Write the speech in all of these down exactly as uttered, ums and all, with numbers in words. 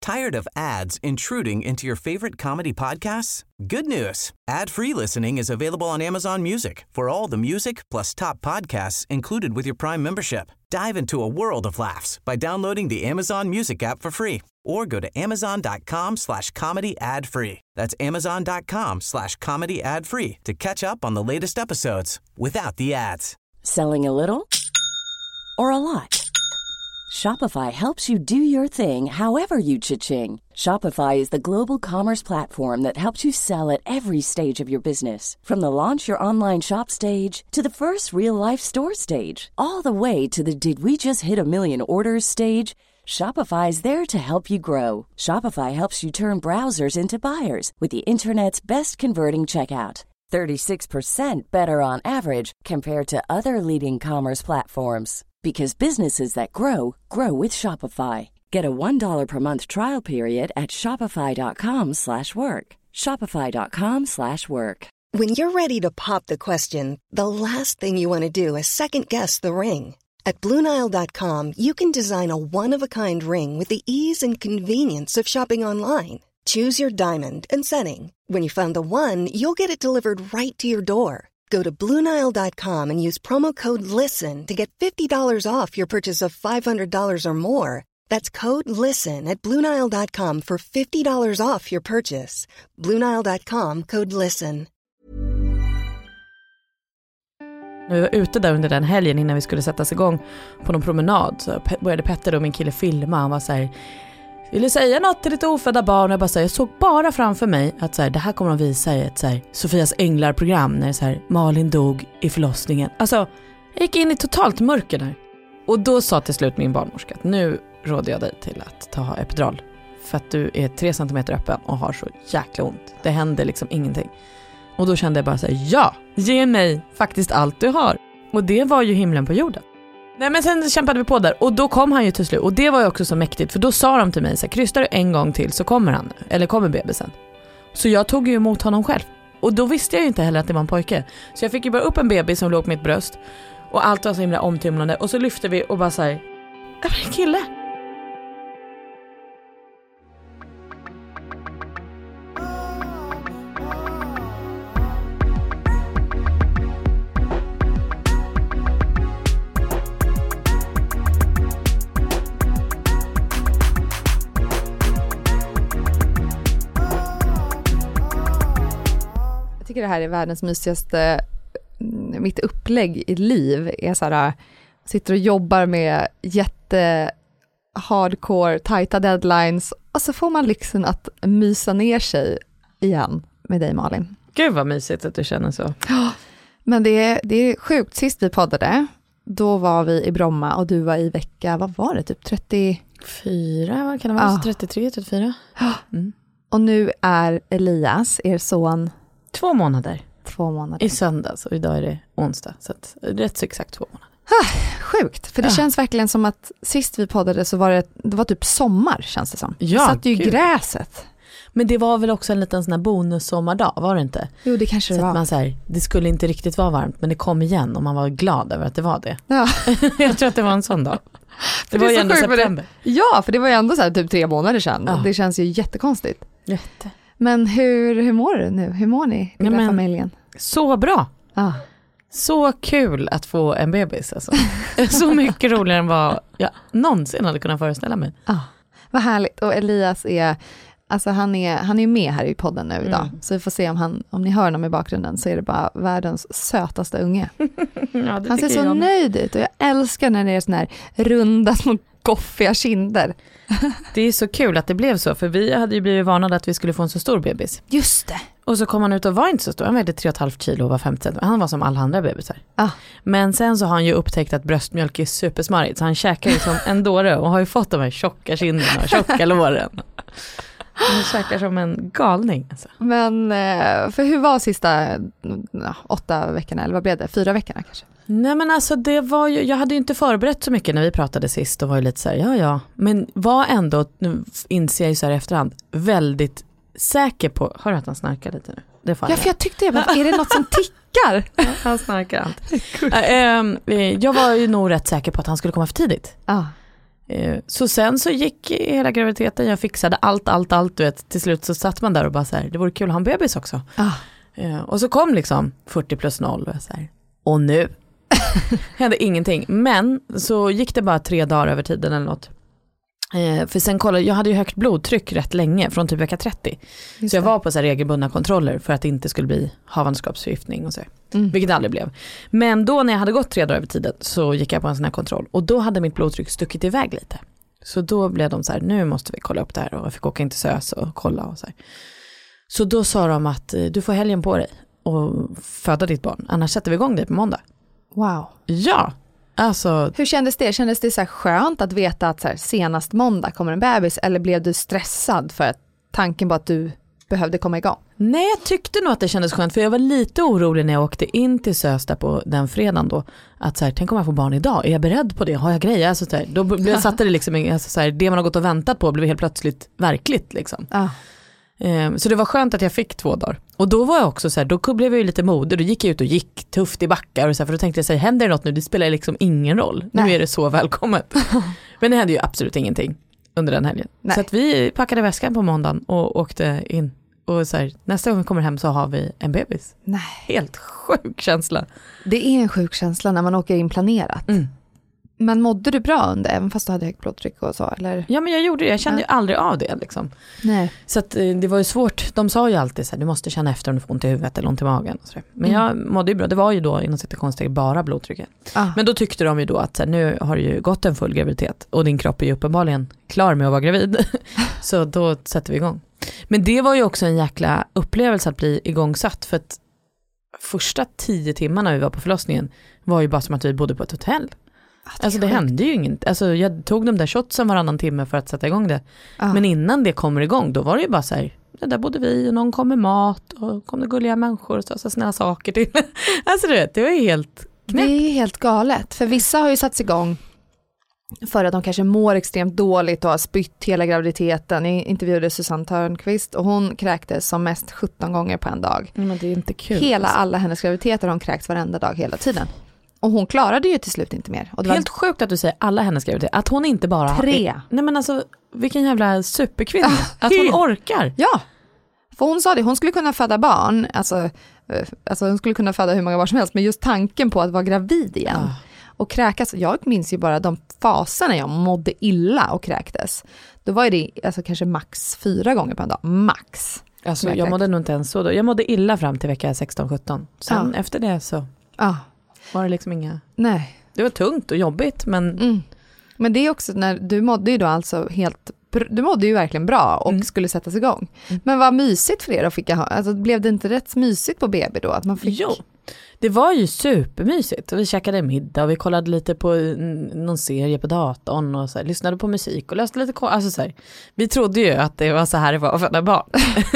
Tired of ads intruding into your favorite comedy podcasts? Good news. Ad-free listening is available on Amazon Music for all the music plus top podcasts included with your Prime membership. Dive into a world of laughs by downloading the Amazon Music app for free or go to amazon.com slash comedy ad free. That's amazon.com slash comedy ad free to catch up on the latest episodes without the ads. Selling a little or a lot? Shopify helps you do your thing however you cha-ching. Shopify is the global commerce platform that helps you sell at every stage of your business. From the launch your online shop stage to the first real-life store stage, all the way to the did we just hit a million orders stage. Shopify is there to help you grow. Shopify helps you turn browsers into buyers with the internet's best converting checkout. thirty-six percent better on average compared to other leading commerce platforms. Because businesses that grow, grow with Shopify. Get a one dollar per month trial period at shopify.com slash work. Shopify.com slash work. When you're ready to pop the question, the last thing you want to do is second-guess the ring. At Blue Nile dot com, you can design a one-of-a-kind ring with the ease and convenience of shopping online. Choose your diamond and setting. When you find the one, you'll get it delivered right to your door. Go to Blue Nile dot com and use promo code LISTEN to get fifty dollars off your purchase of five hundred dollars or more. That's code LISTEN at Blue Nile dot com for fifty dollars off your purchase. Blue Nile dot com, code LISTEN. När vi var ute där under den helgen innan vi skulle sättas igång på någon promenad så började Petter och min kille filma. Han var så här: vill du säga något till ditt ofödda barn? Jag bara så här, jag såg bara framför mig att så här, det här kommer att visa i ett så här, Sofias änglar-program när så här, Malin dog i förlossningen. Alltså, jag gick in i totalt mörker där. Och då sa till slut min barnmorska att nu råder jag dig till att ta epidural. För att du är tre centimeter öppen och har så jäkla ont. Det händer liksom ingenting. Och då kände jag bara så här, ja, ge mig faktiskt allt du har. Och det var ju himlen på jorden. Nej, men sen kämpade vi på där och då kom han ju till slut. Och det var ju också så mäktigt, för då sa de till mig så här, krystar du en gång till så kommer han, eller kommer bebisen. Så jag tog ju emot honom själv. Och då visste jag ju inte heller att det var en pojke. Så jag fick ju bara upp en bebis som låg på mitt bröst. Och allt var så himla omtumlande. Och så lyfte vi och bara så här, det var en kille. Det här är världens mysigaste, mitt upplägg i liv är så här, sitter och jobbar med jätte hardcore, tajta deadlines och så får man lyxen att mysa ner sig igen med dig, Malin. Gud vad mysigt att du känner så. Ja, men det är, det är sjukt. Sist vi poddade, då var vi i Bromma och du var i vecka, vad var det, typ trettiofyra, vad kan det vara, ja. trettiotre, trettiofyra. Ja. Mm. Och nu är Elias, er son, Två månader. Två månader. I söndags och idag är det onsdag. Så att, rätt så exakt två månader. Ah, sjukt, för det ja. känns verkligen som att sist vi poddade så var det, det var typ sommar, känns det som. Ja, satt ju i gräset. Men det var väl också en liten sån här bonussommardag, var det inte? Jo, det kanske så det var. Att man så här, det skulle inte riktigt vara varmt, men det kom igen och man var glad över att det var det. Ja. Jag tror att det var en sån dag. Det, det var ju ändå september. Ja, för det var ju ändå så här typ tre månader sedan. Ja. Det känns ju jättekonstigt. Jätte. Men hur, hur mår du nu? Hur mår ni, den ja, familjen? Så bra. Ah. Så kul att få en bebis. Alltså. Så mycket roligare än vad jag någonsin hade kunnat föreställa mig. Ah. Vad härligt. Och Elias är, alltså han är, han är med här i podden nu idag. Mm. Så vi får se om, han, om ni hör honom i bakgrunden så är det bara världens sötaste unge. Ja, han ser så nöjd ut och jag älskar när det är sån här runda små goffiga kinder. Det är så kul att det blev så, för vi hade ju blivit varnade att vi skulle få en så stor bebis. Just det. Och så kom han ut och var inte så stor. Han vägde tre komma fem kilo och var femtio centimeter. Han var som alla andra bebisar. Ah. Men sen så har han ju upptäckt att bröstmjölk är supersmarrigt. Så han käkar ju som en dåre och har ju fått de här tjocka kinderna och tjocka låren. Han käkar som en galning. Alltså. Men för hur var sista ja, åtta veckorna, eller vad blev det? Fyra veckorna kanske? Nej, men alltså det var ju, jag hade ju inte förberett så mycket när vi pratade sist och var ju lite så här, ja ja. Men var ändå, nu inser jag ju så här i efterhand, väldigt säker på, hör du att han snarkar lite nu? Det får ja, för jag tyckte, jag bara, är det något som tickar? Ja, han snarkar allt. äh, äh, jag var ju nog rätt säker på att han skulle komma för tidigt. Ah. Eh, så sen så gick hela graviditeten, jag fixade allt, allt, allt, du vet. Till slut så satt man där och bara så här, det vore kul att ha en bebis också. Ah. Eh, och så kom liksom fyrtio plus noll och så här, och nu hände ingenting. Men så gick det bara tre dagar över tiden eller något. Eh, för sen kollade, jag hade ju högt blodtryck rätt länge, från typ vecka trettio. Just så jag det. var på så här regelbundna kontroller för att det inte skulle bli havandeskapsförgiftning och så. Mm. Vilket det aldrig blev. Men då när jag hade gått tre dagar över tiden så gick jag på en sån här kontroll. Och då hade mitt blodtryck stuckit iväg lite. Så då blev de så här, nu måste vi kolla upp det här. Och jag fick åka in till SÖS och kolla och så här. Så då sa de att du får helgen på dig och föda ditt barn. Annars sätter vi igång dig på måndag. Wow. Ja. Alltså, hur kändes det? Kändes det så här skönt att veta att så här, senast måndag kommer en bebis? Eller blev du stressad för att tanken på att du behövde komma igång? Nej, jag tyckte nog att det kändes skönt. För jag var lite orolig när jag åkte in till SÖS där på den fredagen då. Att så här, tänk om jag får barn idag. Är jag beredd på det? Har jag grejer? Alltså, så här, då blev, satte det liksom, alltså, så här, det man har gått och väntat på blev helt plötsligt verkligt liksom. Ah. Um, så det var skönt att jag fick två dagar. Och då var jag också så här, då blev jag ju lite modig. Då gick jag ut och gick tufft i backar och så här, för då tänkte jag säga, händer det något nu? Det spelar liksom ingen roll. Nej. Nu är det så välkommet. Men det hände ju absolut ingenting under den helgen. Nej. Så att vi packade väskan på måndagen och åkte in. Och så här, nästa gång vi kommer hem så har vi en bebis. Nej. Helt sjuk känsla. Det är en sjuk känsla när man åker in planerat. Mm. Men mådde du bra under, även fast du hade högt blodtryck och så? Eller? Ja, men jag gjorde det. Jag kände ja. ju aldrig av det. Liksom. Nej. Så att, det var ju svårt. De sa ju alltid så här, du måste känna efter om du får ont i huvudet eller ont i magen. Och så. Men mm. jag mådde ju bra. Det var ju då inom citationstecken bara blodtrycket. Ah. Men då tyckte de ju då att så här, nu har du ju gått en full graviditet. Och din kropp är ju uppenbarligen klar med att vara gravid. Så då sätter vi igång. Men det var ju också en jäkla upplevelse att bli igångsatt. För att första tio timmarna vi var på förlossningen var ju bara som att vi bodde på ett hotell. Det alltså det hände ju inget. Alltså jag tog de där shotsen varannan timme för att sätta igång det. Ah. Men innan det kommer igång, då var det ju bara så här, där bodde vi och någon kom med mat och kom det gulliga människor och så, så snälla saker till. Alltså du vet, det var ju helt knäppt. Det är helt galet. För vissa har ju satts igång för att de kanske mår extremt dåligt och har spytt hela graviditeten. Jag intervjuade Susanne Törnqvist och hon kräktes som mest sjutton gånger på en dag. Men det är inte kul. Hela alltså. alla hennes graviditeter har hon kräkts varenda dag hela tiden. Och hon klarade ju till slut inte mer. Och det helt var... sjukt att du säger alla hennes graviditeter. Att hon inte bara... Tre. Är... Nej men alltså, vilken jävla superkvinna. Att hon orkar. Ja. För hon sa det, hon skulle kunna föda barn. Alltså, alltså hon skulle kunna föda hur många barn som helst. Men just tanken på att vara gravid igen. Ah. Och kräkas. Jag minns ju bara de faserna jag mådde illa och kräktes. Då var det alltså kanske max fyra gånger på en dag. Max. Alltså jag, jag mådde nog inte ens så då. Jag mådde illa fram till vecka sexton sjutton. Sen ah. efter det så... Ja. Ah. Var det liksom inga... Nej. Det var tungt och jobbigt, men... Mm. Men det är också när du mådde ju då alltså helt... Du mådde ju verkligen bra och mm. skulle sättas igång. Mm. Men vad mysigt för er då fick jag ha. Alltså blev det inte rätt mysigt på B B då? Att man fick... Jo, det var ju supermysigt. Vi käkade middag och vi kollade lite på någon serie på datorn och så här, lyssnade på musik och läste lite... Alltså så här, vi trodde ju att det var så här det var att föda barn.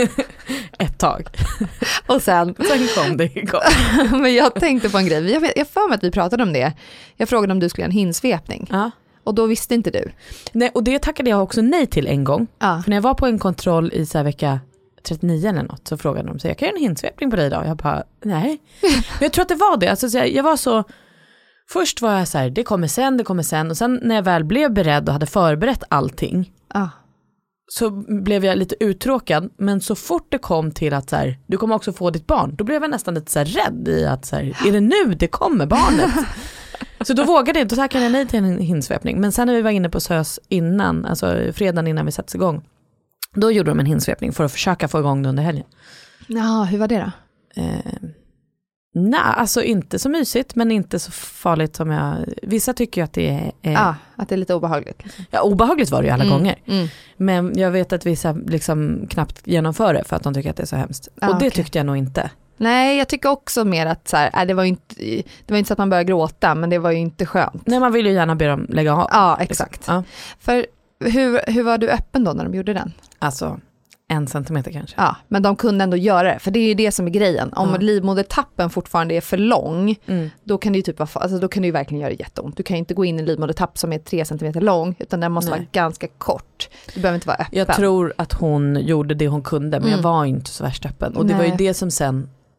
Ett tag. Och sen... sen kom det igång. Men jag tänkte på en grej. Jag, jag för mig att vi pratade om det. Jag frågade om du skulle göra en hinsvepning. Ja. Och då visste inte du. Nej, och det tackade jag också nej till en gång. Ja. För när jag var på en kontroll i så här vecka trettionio eller något så frågade de sig, jag kan göra en hinsvepning på dig idag. Jag bara, nej. Men jag tror att det var det. Alltså, så jag, jag var så... Först var jag så här, det kommer sen, det kommer sen. Och sen när jag väl blev beredd och hade förberett allting... Ja. Så blev jag lite uttråkad. Men så fort det kom till att så här, du kommer också få ditt barn. Då blev jag nästan lite så här rädd i att så här, är det nu det kommer barnet? Så då vågade jag inte. Då tackade jag nej till en hinsvepning. Men sen när vi var inne på SÖS innan, alltså fredagen innan vi sattes igång. Då gjorde de en hinsvepning för att försöka få igång det under helgen. Ja, hur var det då? Eh, nej, alltså inte så mysigt. Men inte så farligt som jag... Vissa tycker ju att det är... Eh, ja, att det är lite obehagligt. Ja, obehagligt var det ju alla mm, gånger. Mm. Men jag vet att vissa liksom knappt genomför det för att de tycker att det är så hemskt. Ah, och det okay. tyckte jag nog inte. Nej, jag tycker också mer att så här, äh, det var ju inte, det var inte så att man började gråta, men det var ju inte skönt. Nej, man vill ju gärna be dem lägga av. Ja, exakt. Liksom. Ja. För hur, hur var du öppen då när de gjorde den? Alltså, en centimeter kanske. Ja, men de kunde ändå göra det, för det är ju det som är grejen. Om ja. livmodertappen fortfarande är för lång, mm. då kan det ju typ, alltså, då kan det ju verkligen göra jätteont. Du kan ju inte gå in i en livmodertapp som är tre centimeter lång, utan den måste Nej. vara ganska kort. Du behöver inte vara öppen. Jag tror att hon gjorde det hon kunde, men mm. jag var inte så värst öppen. Och det Nej. var ju det som sen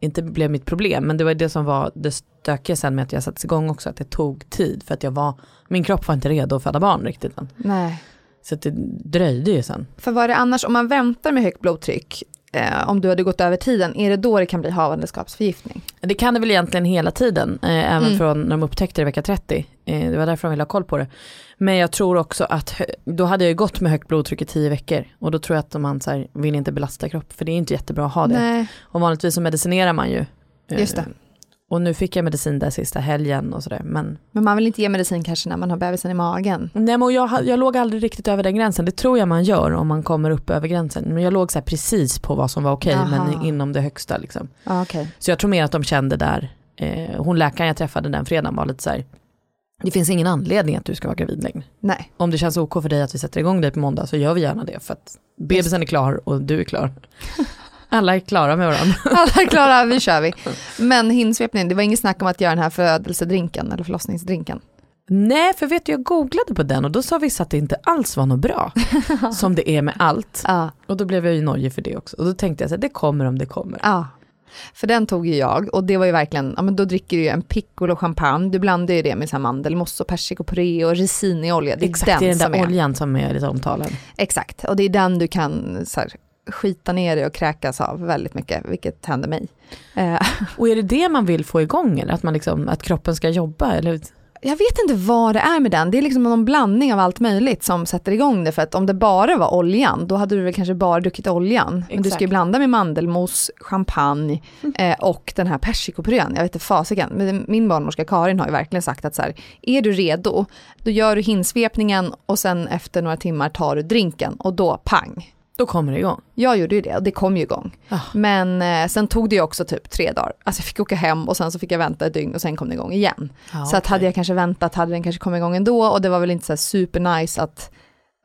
inte blev mitt problem, men det var det som var det stökiga sen med att jag sattes igång också, att det tog tid för att jag var, min kropp var inte redo att föda barn riktigt än. Nej. Så att det dröjde ju sen. För vad är det annars, om man väntar med högt blodtryck, eh, om du hade gått över tiden, är det då det kan bli havandeskapsförgiftning? Det kan det väl egentligen hela tiden, eh, även Mm. från när de upptäckte det i vecka trettio. Eh, det var därför de ville ha koll på det. Men jag tror också att hö- då hade jag ju gått med högt blodtryck i tio veckor. Och då tror jag att man så här, vill inte belasta kropp, för det är inte jättebra att ha det. Nej. Och vanligtvis så medicinerar man ju. Eh, Just det. Och nu fick jag medicin där sista helgen och sådär. Men, Men man vill inte ge medicin kanske när man har bebisen i magen. nej, men jag, jag låg aldrig riktigt över den gränsen. Det tror jag man gör om man kommer upp över gränsen. Men jag låg så här precis på vad som var okej, Aha. men inom det högsta liksom. Ja, okej. Så jag tror mer att de kände där, eh, hon läkaren jag träffade den fredagen var lite så här: det finns ingen anledning att du ska vara gravid längre. Nej. Om det känns ok för dig att vi sätter igång dig på måndag, så gör vi gärna det, för att bebisen är klar och du är klar. Alla är klara med varandra. Alla är klara, vi kör vi. Men hinsvepning, det var inget snack om att göra den här födelsedrinken eller förlossningsdrinken. Nej, för vet du, jag googlade på den och då sa vissa att det inte alls var något bra. Som det är med allt. Ja. Och då blev jag ju nojig för det också. Och då tänkte jag så här, det kommer om det kommer. Ja. För den tog ju jag, och det var ju verkligen, ja men då dricker du ju en piccolo champagne, du blandar ju det med så här mandelmousse och persikopuré och resin-olja. Det är Exakt, den, det är den som där är. oljan som är lite omtalad. Exakt, och det är den du kan så här, skita ner dig och kräkas av väldigt mycket, vilket händer mig. Eh, Och är det det man vill få igång, eller att, man liksom, att kroppen ska jobba? Eller? jag vet inte vad det är med den, det är liksom någon blandning av allt möjligt som sätter igång det, för att om det bara var oljan, då hade du väl kanske bara druckit oljan. Men Exakt. du ska ju blanda med mandelmousse, champagne eh, och den här persikopurén. Jag vet inte fasiken, men min barnmorska Karin har ju verkligen sagt att så här, är du redo, då gör du hinsvepningen och sen efter några timmar tar du drinken och då pang. Då kommer det igång. Jag gjorde ju det och det kom ju igång. Ah. Men eh, sen tog det ju också typ tre dagar. Alltså jag fick åka hem och sen så fick jag vänta ett dygn och sen kom det igång igen. Ah, så att okej. hade jag kanske väntat hade den kanske kommit igång ändå, och det var väl inte så här super nice att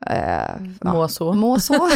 eh, Må ja, så. må så.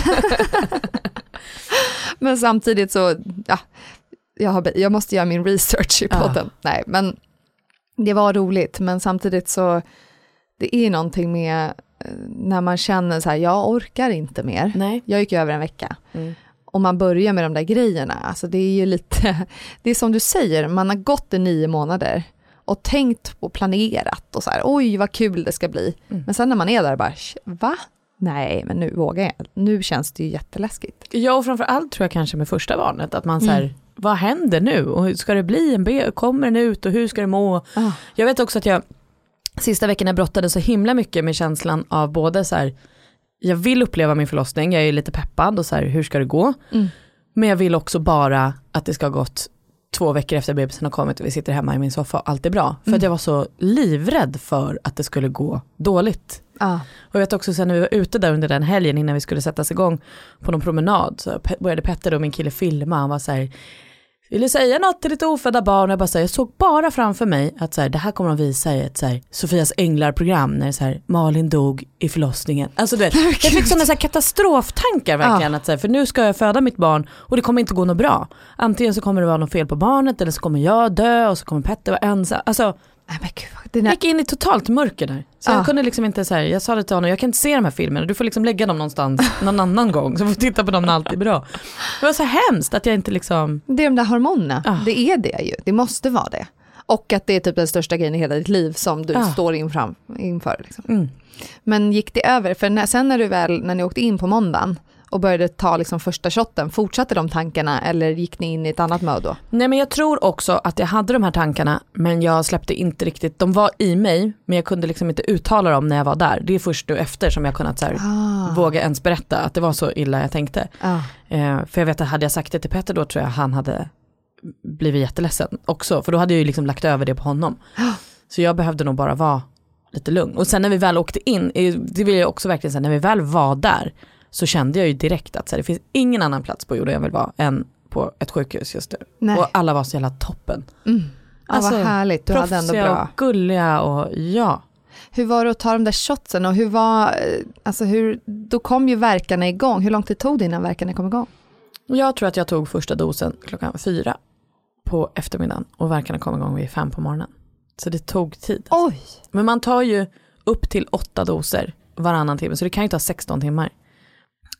Men samtidigt så, ja, jag, har, jag måste göra min research i podden. Ah. Nej, men det var roligt, men samtidigt så det är någonting med när man känner så här, jag orkar inte mer. Nej. Jag gick ju över en vecka. Mm. Och man börjar med de där grejerna. Alltså det är ju lite, det är som du säger, man har gått i nio månader och tänkt och planerat och så här, oj vad kul det ska bli. Mm. Men sen när man är där bara, va? Nej, men nu vågar jag. Nu känns det ju jätteläskigt. Ja, och framförallt tror jag kanske med första barnet, att man så här, Mm. vad händer nu? Och hur ska det bli en be? Kommer den ut och hur ska det må? Ah. Jag vet också att jag sista veckorna brottade så himla mycket med känslan av både så här, jag vill uppleva min förlossning, jag är lite peppad och så här, hur ska det gå? Mm. Men jag vill också bara att det ska ha gått två veckor efter bebisen har kommit och vi sitter hemma i min soffa och allt är bra. För Mm. att jag var så livrädd för att det skulle gå dåligt. Ah. Och jag vet också sen när vi var ute där under den helgen innan vi skulle sättas igång på någon promenad, så började Petter och min kille filma. Han var så här, vill du säga något till ditt ofödda barn? Och jag bara så här, jag såg bara framför mig att så här, det här kommer de visa i ett så här, Sofias änglar-program när det så här, Malin dog i förlossningen. Alltså du vet, jag fick sådana så här katastroftankar verkligen. Ah. Att, så här, för nu ska jag föda mitt barn och det kommer inte gå något bra. Antingen så kommer det vara något fel på barnet eller så kommer jag dö och så kommer Petter vara ensam. Alltså, Nej, men gud, den jag här, gick in i totalt mörker där. Så Ah. jag kunde liksom inte så här, jag sa det till honom, jag kan inte se de här filmerna, du får liksom lägga dem någonstans någon annan gång, så får du titta på dem när allt är bra. Det var så hemskt att jag inte liksom... det är de där hormonerna. Ah. Det är det ju. Det måste vara det. Och att det är typ den största grejen i hela ditt liv som du Ah. står infram, inför. Liksom. Mm. Men gick det över? För när, sen när du väl, när ni åkte in på måndagen och började ta liksom första shotten, fortsatte de tankarna eller gick ni in i ett annat mode då? Nej, men jag tror också att jag hade de här tankarna, men jag släppte inte riktigt, de var i mig, men jag kunde liksom inte uttala dem när jag var där. Det är först nu efter som jag kunnat så här, Ah. våga ens berätta att det var så illa jag tänkte. Ah. Eh, för jag vet att hade jag sagt det till Petter då tror jag han hade blivit jätteledsen också, för då hade jag ju liksom lagt över det på honom. Så jag behövde nog bara vara lite lugn. Och sen när vi väl åkte in, eh, det vill jag också verkligen säga, när vi väl var där så kände jag ju direkt att så här, det finns ingen annan plats på jorden jag vill vara än på ett sjukhus just nu. Nej. Och alla var så jävla toppen. Mm. Ja, Alltså, vad härligt, du hade ändå proffsiga bra. och gulliga och ja. Hur var det att ta de där shotsen och hur var, eh, alltså hur, då kom ju verkarna igång. Hur lång tid tog det innan verkarna kom igång? Jag tror att jag tog första dosen klockan fyra på eftermiddagen och verkarna kom igång vid fem på morgonen. Så det tog tid. Oj! Men man tar ju upp till åtta doser varannan timme, så det kan ju ta sexton timmar.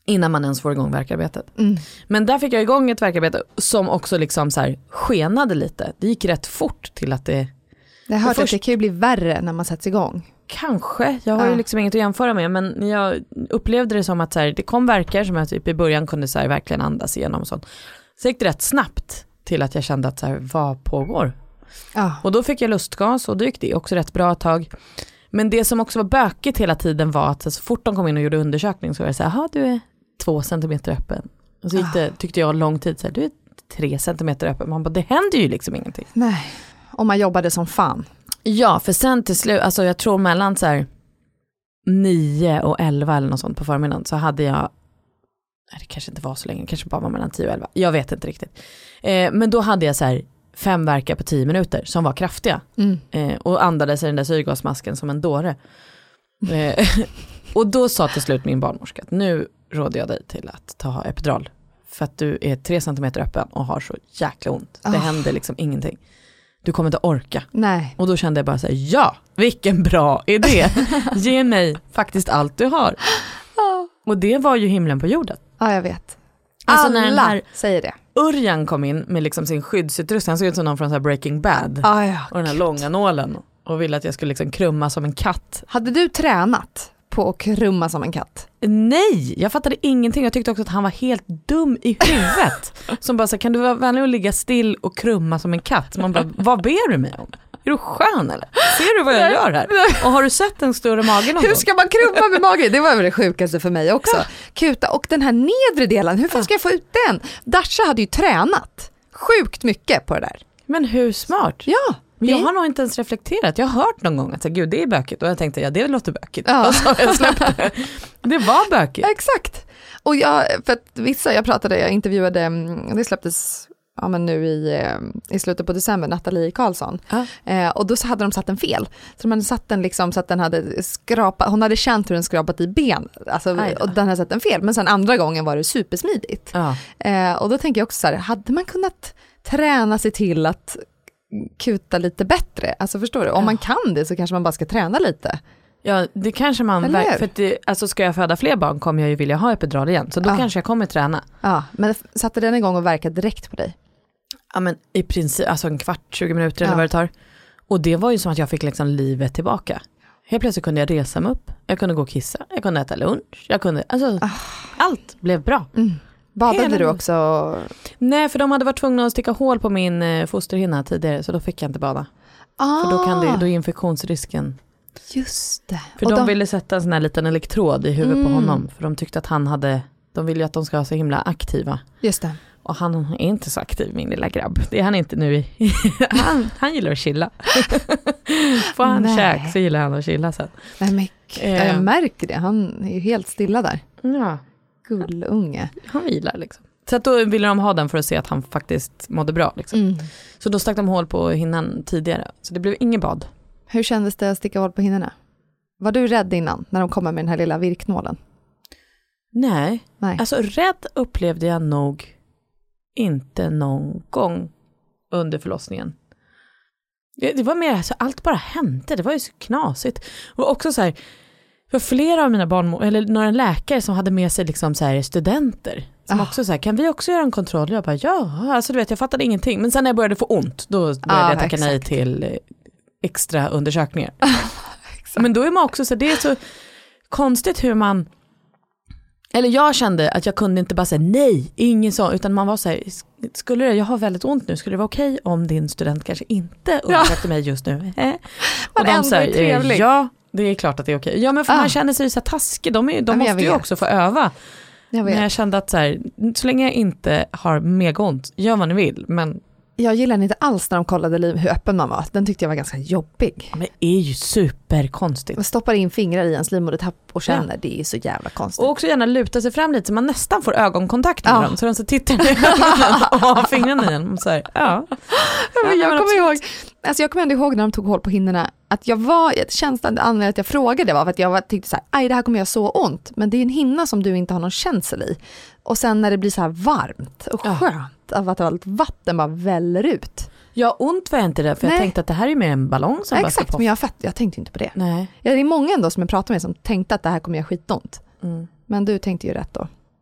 Innan man ens får igång värkarbetet. Mm. Men där fick jag igång ett värkarbete som också liksom så här skenade lite. Det gick rätt fort till att det... Jag har hört först... att det kan ju bli värre när man sätts igång. Kanske, jag har ja. ju liksom inget att jämföra med, men jag upplevde det som att så här, det kom verkar som jag typ i början kunde så här, verkligen andas igenom och sånt. Så gick det rätt snabbt till att jag kände att så här, vad pågår? Ja. Och då fick jag lustgas och då gick det också rätt bra ett tag. Men det som också var bökigt hela tiden var att så fort de kom in och gjorde undersökning så var det så här, jaha, du är två centimeter öppen. Och så gick det, tyckte jag lång tid, så här, du är tre centimeter öppen. Man bara, det händer ju liksom ingenting. Nej, om man jobbade som fan. Ja, för sen till slut, alltså jag tror mellan så här nio och elva eller något sånt på förmiddagen så hade jag, nej det kanske inte var så länge, kanske bara var mellan tio och elva, jag vet inte riktigt. Eh, men då hade jag så här fem verkar på tio minuter som var kraftiga. Mm. Eh, och andades i den där syrgasmasken som en dåre. Eh, och då sa till slut min barnmorska att nu råder jag dig till att ta epidural. För att du är tre centimeter öppen och har så jäkla ont. Det oh. händer liksom ingenting. Du kommer inte orka. Nej. Och då kände jag bara så här, ja, vilken bra idé. Ge mig faktiskt allt du har. Oh. Och det var ju himlen på jorden. Ja, jag vet. Alltså alla när den här säger det. Urjan kom in med liksom sin skyddsutrustning. Han såg ut som någon från så här Breaking Bad. Ah, ja, och den här långa nålen. Och ville att jag skulle liksom krumma som en katt. Hade du tränat på att krumma som en katt? Nej, jag fattade ingenting. Jag tyckte också att han var helt dum i huvudet. Som bara så, kan du vara vänlig och ligga still och krumma som en katt? Man bara, vad ber du mig om? Är du skön eller? Ser du vad jag gör här? Och har du sett en större mage någon Hur gång? ska man krumma med magen? Det var väl det sjukaste för mig också. Kuta. Och den här nedre delen, hur fan ska jag få ut den? Dasha hade ju tränat sjukt mycket på det där. Men hur smart? Ja. Men jag har nog inte ens reflekterat. Jag har hört någon gång att gud, det är bökigt. Och jag tänkte, ja det låter bökigt. Ja. Och så har jag släppt det. Det var bökigt. Exakt. Och jag, för att vissa, jag pratade, jag intervjuade, det släpptes ja, men nu i, i slutet på december, Nathalie Karlsson. Ja. Eh, och då så hade de satt den fel. Så de hade satt den liksom så att den hade skrapat, hon hade känt hur den skrapat i ben. Alltså, och den hade satt den fel. Men sen andra gången var det supersmidigt. Ja. Eh, och då tänker jag också så här, hade man kunnat träna sig till att kuta lite bättre? Alltså förstår du? Om ja. man kan det så kanske man bara ska träna lite. Ja, det kanske man... Ver- för att det, alltså ska jag föda fler barn kommer jag ju vilja ha epidural igen. Så då ja. kanske jag kommer träna. Ja, men satte den igång och verkade direkt på dig? Ja, men i princip alltså en kvart, tjugo minuter ja. eller vad det tar. Och det var ju som att jag fick liksom livet tillbaka. Helt plötsligt kunde jag resa mig upp. Jag kunde gå och kissa. Jag kunde äta lunch. Jag kunde... Alltså, ah. allt blev bra. Mm. Badade Hela... du också? Nej, för de hade varit tvungna att sticka hål på min eh, fosterhinna tidigare. Så då fick jag inte bada. Ah. För då kan det, då är infektionsrisken... Just det. För de, de ville sätta en sån här liten elektrod i huvudet mm. på honom. För de tyckte att han hade... De vill ju att de ska vara så himla aktiva. Just det. Och han är inte så aktiv, min lilla grabb. Det är han inte nu. I, han, han gillar att chilla. Får han Nej. käk så gillar han att chilla sen. Nej, men, eh. Jag märker det. Han är ju helt stilla där. Ja. Gullunge. Han vilar liksom. Så att då ville de ha den för att se att han faktiskt mådde bra. Liksom. Mm. Så då stack de hål på hinnan tidigare. Så det blev ingen bad. Hur kändes det att sticka hål på hinnorna? Var du rädd innan när de kommer med den här lilla virknålen? Nej. Nej. Alltså rädd upplevde jag nog inte någon gång under förlossningen. Det, det var mer, alltså, allt bara hände. Det var ju så knasigt. Och också så här, för flera av mina barn, eller några läkare som hade med sig liksom så här studenter. Som ah. också så här, kan vi också göra en kontroll? Jag bara, ja. Alltså du vet, jag fattade ingenting. Men sen när jag började få ont, då började ah, jag tacka nej till extra undersökningar. Men då är man också så, det är så konstigt hur man... Eller jag kände att jag kunde inte bara säga nej, ingen så, utan man var så här, skulle det, jag har väldigt ont nu, skulle det vara okej om din student kanske inte undersökte mig just nu? Eh? Och de säger, ja, det är klart att det är okej. Ja, men för ah. man känner sig så här taskig, de, är, de måste ju också få öva. Jag men jag kände att så, här, så länge jag inte har mega ont, gör vad ni vill, men... Jag gillade inte alls när de kollade liv, hur öppen man var. Den tyckte jag var ganska jobbig. Men det är ju superkonstigt. Man stoppar in fingrar i en livmodertapp och känner, ja. Det är så jävla konstigt. Och också gärna luta sig fram lite så man nästan får ögonkontakt med ja. dem. Så de så tittar ner och har fingrarna i en. Och så här, ja. Ja, men jag kommer ihåg, alltså jag kommer ändå ihåg när de tog hål på hinnorna att jag var, känslan anledningen att jag frågade var för att jag var, tyckte så här, aj det här kommer jag så ont. Men det är en hinna som du inte har någon känsel i. Och sen när det blir så här varmt och skönt ja. av att allt vatten bara väller ut. Ja, ont var jag inte det, för Nej. jag tänkte att det här är mer en ballong som ja, bara exakt, men jag, fatt, jag tänkte inte på det. Nej. Ja, det är många ändå som jag pratar med som tänkte att det här kommer jag skitont. Mm. Men du tänkte ju rätt då.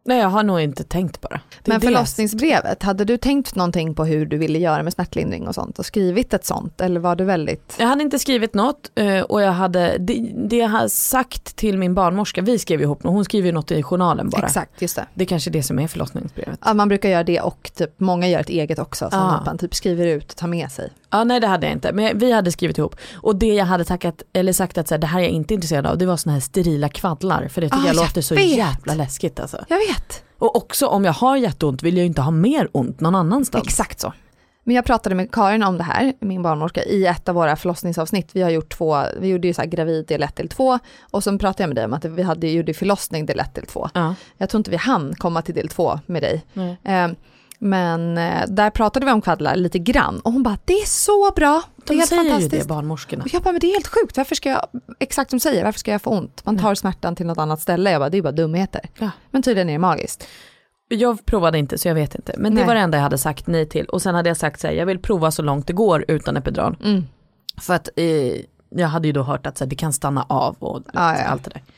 Nej, jag har nog inte tänkt bara. Det Men det. förlossningsbrevet, hade du tänkt någonting på hur du ville göra med smärtlindring och sånt och skrivit ett sånt, eller var du väldigt... Jag hade inte skrivit något och jag hade, det, det jag hade sagt till min barnmorska, vi skrev ihop och hon skriver ju något i journalen bara. Exakt, just det. Det är kanske det som är förlossningsbrevet. Ja, man brukar göra det och typ, många gör ett eget också, som ah. att man typ skriver ut och tar med sig. Ja, nej det hade jag inte, men vi hade skrivit ihop. Och det jag hade tackat, eller sagt att så här, det här är jag inte intresserad av, det var såna här sterila kvaddlar, för det tycker ah, jag, jag låter så vet. jävla läskigt alltså. Jag vet. Och också om jag har jätteont vill jag ju inte ha mer ont någon annanstans. Exakt så. Men jag pratade med Karin om det här, min barnmorska, i ett av våra förlossningsavsnitt. Vi har gjort två, vi gjorde ju så här gravid del ett till två, och så pratade jag med dig om att vi hade gjort förlossning del ett till två. Ja. Jag tror inte vi hann komma till del två med dig. Mm. Eh, men eh, där pratade vi om kvaddlar lite grann, och hon bara, det är så bra. Det är De helt säger fantastiskt. ju det, barnmorskorna. Och jag bara, men det är helt sjukt. Varför ska jag, exakt som säger, varför ska jag få ont? Man tar Nej. smärtan till något annat ställe. Jag bara, det är bara dumheter. Ja. Men tydligen är det magiskt. Jag provade inte så jag vet inte. Men Nej. det var det enda jag hade sagt nej till. Och sen hade jag sagt så här, jag vill prova så långt det går utan epidural. Mm. För att eh, jag hade ju då hört att så här, det kan stanna av och Ah, ja. allt det där.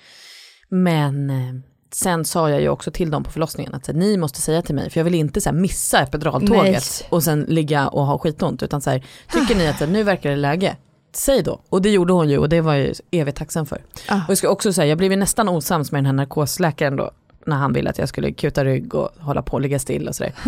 Men eh, sen sa jag ju också till dem på förlossningen att så här, ni måste säga till mig, för jag vill inte så här, missa epiduraltåget Nej. och sen ligga och ha skitont, utan så här, tycker ni att så här, nu verkar det läge? Säg då. Och det gjorde hon ju, och det var jag ju evigt tacksam för. Ah. Och jag ska också säga, jag blev ju nästan osams med den här narkosläkaren då, när han ville att jag skulle kuta rygg och hålla på och ligga still och sådär.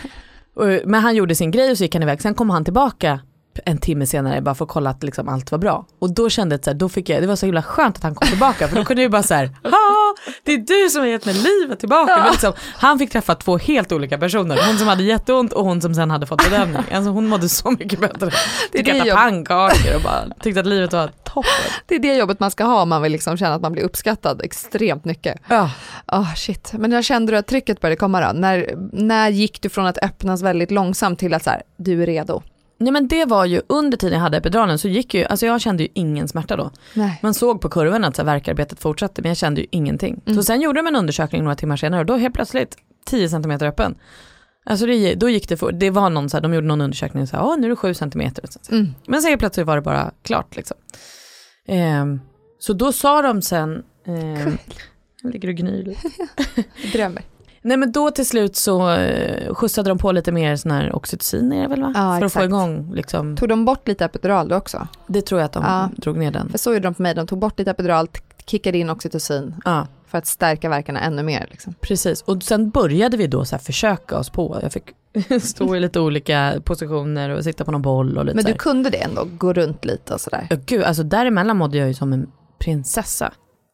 Men han gjorde sin grej och så gick han iväg. Sen kom han tillbaka en timme senare bara för att kolla att liksom allt var bra. Och då kände jag så här, då fick jag, det var så himla skönt att han kom tillbaka, för då kunde jag ju bara så här, ha, det är du som har gett mig livet tillbaka. Ja. Men liksom, han fick träffa två helt olika personer. Hon som hade jätteont och hon som sen hade fått bedövning. Alltså hon mådde så mycket bättre. Det är Fick det äta jobb- pannkakor och bara tyckte att livet var toppen. Det är det jobbet man ska ha om man vill liksom känna att man blir uppskattad extremt mycket. Ja. Oh, shit. Men när kände du att trycket började komma då? När, när gick du från att öppnas väldigt långsamt till att så här, du är redo? Nej, men det var ju under tiden jag hade epiduralen, så gick ju, alltså jag kände ju ingen smärta då. Nej. Man såg på kurvan att så här, verkarbetet fortsatte, men jag kände ju ingenting. Mm. Så sen gjorde de en undersökning några timmar senare och då helt plötsligt tio centimeter öppen. Alltså det, då gick det för, det var någon så här, de gjorde någon undersökning så här, åh nu är det sju centimeter. Mm. Men sen helt plötsligt var det bara klart liksom. Ehm, så då sa de sen, ehm, ligger du gnyl? Drömmer. Nej, men då till slut så eh, skjutsade de på lite mer sån här oxytocin är det väl va? Ja, för att exakt. få igång liksom. Tog de bort lite epidural då också? Det tror jag att de Ja. drog ner den. För så gjorde de på mig, de tog bort lite epidural, kickade in oxytocin Ja, för att stärka verkarna ännu mer. Liksom. precis. Och sen började vi då så här försöka oss på. Jag fick stå i lite olika positioner och sitta på någon boll och lite Men så du här. kunde det ändå, gå runt lite och sådär. Ja, gud, alltså däremellan mådde jag ju som en prinsessa.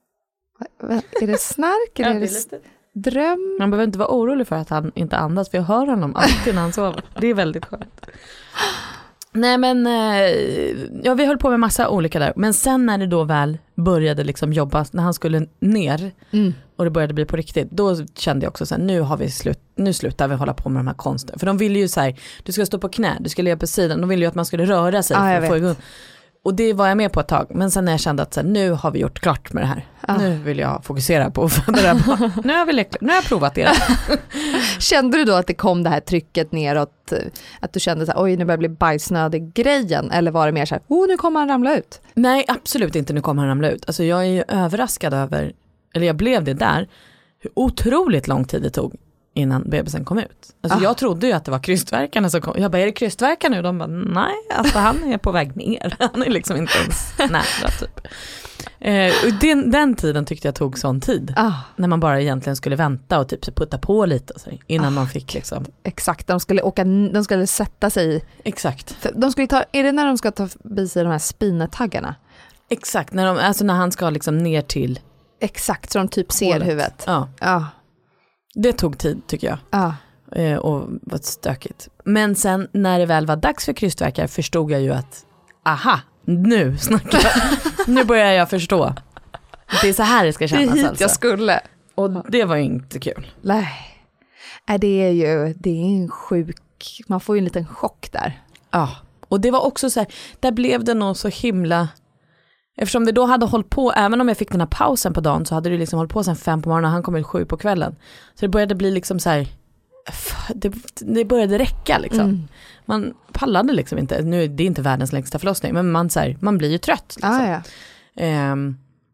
Är det snark eller är det lite. dröm? Man behöver inte vara orolig för att han inte andas, för jag hör honom alltid när han sover. Det är väldigt skönt. Nej, men eh, ja, vi höll på med massa olika där. Men sen när det då väl började liksom jobba, när han skulle ner Mm. och det började bli på riktigt, då kände jag också så här, nu har vi slut, nu slutar vi hålla på med de här konsten. För de ville ju så här, du ska stå på knä, du ska ligga på sidan. De ville ju att man skulle röra sig Ja, för jag att få vet. igång. Och det var jag med på ett tag. Men sen när jag kände att så här, nu har vi gjort klart med det här. Ja. Nu vill jag fokusera på att föda det här barn. Nu har vi lekt, nu har jag provat det. Kände du då att det kom det här trycket neråt, att du kände så här, oj nu börjar det bli bajsnödig grejen, eller var det mer så här, oh nu kommer han ramla ut? Nej, absolut inte, nu kommer han ramla ut. Alltså jag är ju överraskad över, eller jag blev det där, hur otroligt lång tid det tog innan bebisen kom ut. Alltså Ah. jag trodde ju att det var krystvärkarna som kom. Jag bara, är det krystvärkar nu? De bara, nej, alltså han är på väg ner. Han är liksom inte ens nära typ. Eh, och den, den tiden tyckte jag tog sån tid. Ah, När man bara egentligen skulle vänta och typ så putta på lite och så, innan Ah, man fick liksom. exakt, de skulle åka, de skulle sätta sig i, Exakt. för de skulle ta, är det när de ska ta förbi sig de här spinetaggarna? Exakt, när, de, alltså när han ska liksom ner till Exakt, så de typ ser hålet. huvudet. Ja, Ja, det tog tid tycker jag. ja. Eh, och var stökigt. Men sen när det väl var dags för krystvärkar förstod jag ju att aha, nu snackar jag. Nu börjar jag förstå. Det är så här det ska Det är kännas hit alltså. jag skulle. Och det var ju inte kul. Nej, Nej, det är ju, det är en sjuk, man får ju en liten chock där. Ja, och det var också så här, där blev det nog så himla, eftersom det då hade hållit på, även om jag fick den här pausen på dagen så hade det liksom hållit på sen fem på morgonen och han kom ut sju på kvällen. Så det började bli liksom så här, det, det började räcka liksom. Mm. Man pallade liksom inte, nu det är inte världens längsta förlossning, men man, så här, man blir ju trött liksom. Ah, ja. Ehm,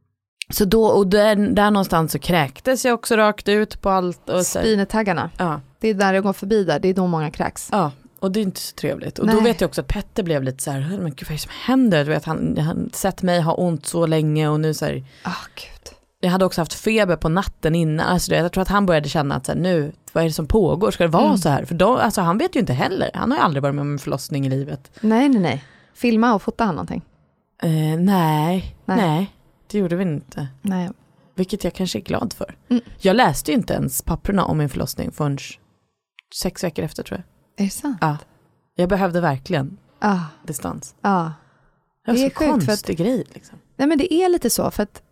Så då, och där, där någonstans så kräktes jag också rakt ut på allt. Och så, spinetaggarna. Ja. Det är där jag går förbi där, det är då många kräks. Ja, och det är inte så trevligt. Och Nej. då vet jag också att Petter blev lite så här, men gud vad är det som händer? Du vet, han han sett mig ha ont så länge och nu så här. Ah, gud. Jag hade också haft feber på natten innan. Alltså, jag tror att han började känna att så här, nu, vad är det som pågår? Ska det vara mm. så här? För då, alltså, han vet ju inte heller. Han har ju aldrig varit med om en förlossning i livet. Nej, nej, nej. Filma och fota han någonting? Uh, nej, nej, nej. Det gjorde vi inte. Nej. Vilket jag kanske är glad för. Mm. Jag läste ju inte ens papperna om min förlossning förrän sex veckor efter, tror jag. Är det sant? Ja. Jag behövde verkligen ah. distans. Ah. Det var det så är sjukt konstig för att, grej. Liksom. Nej, men det är lite så. För att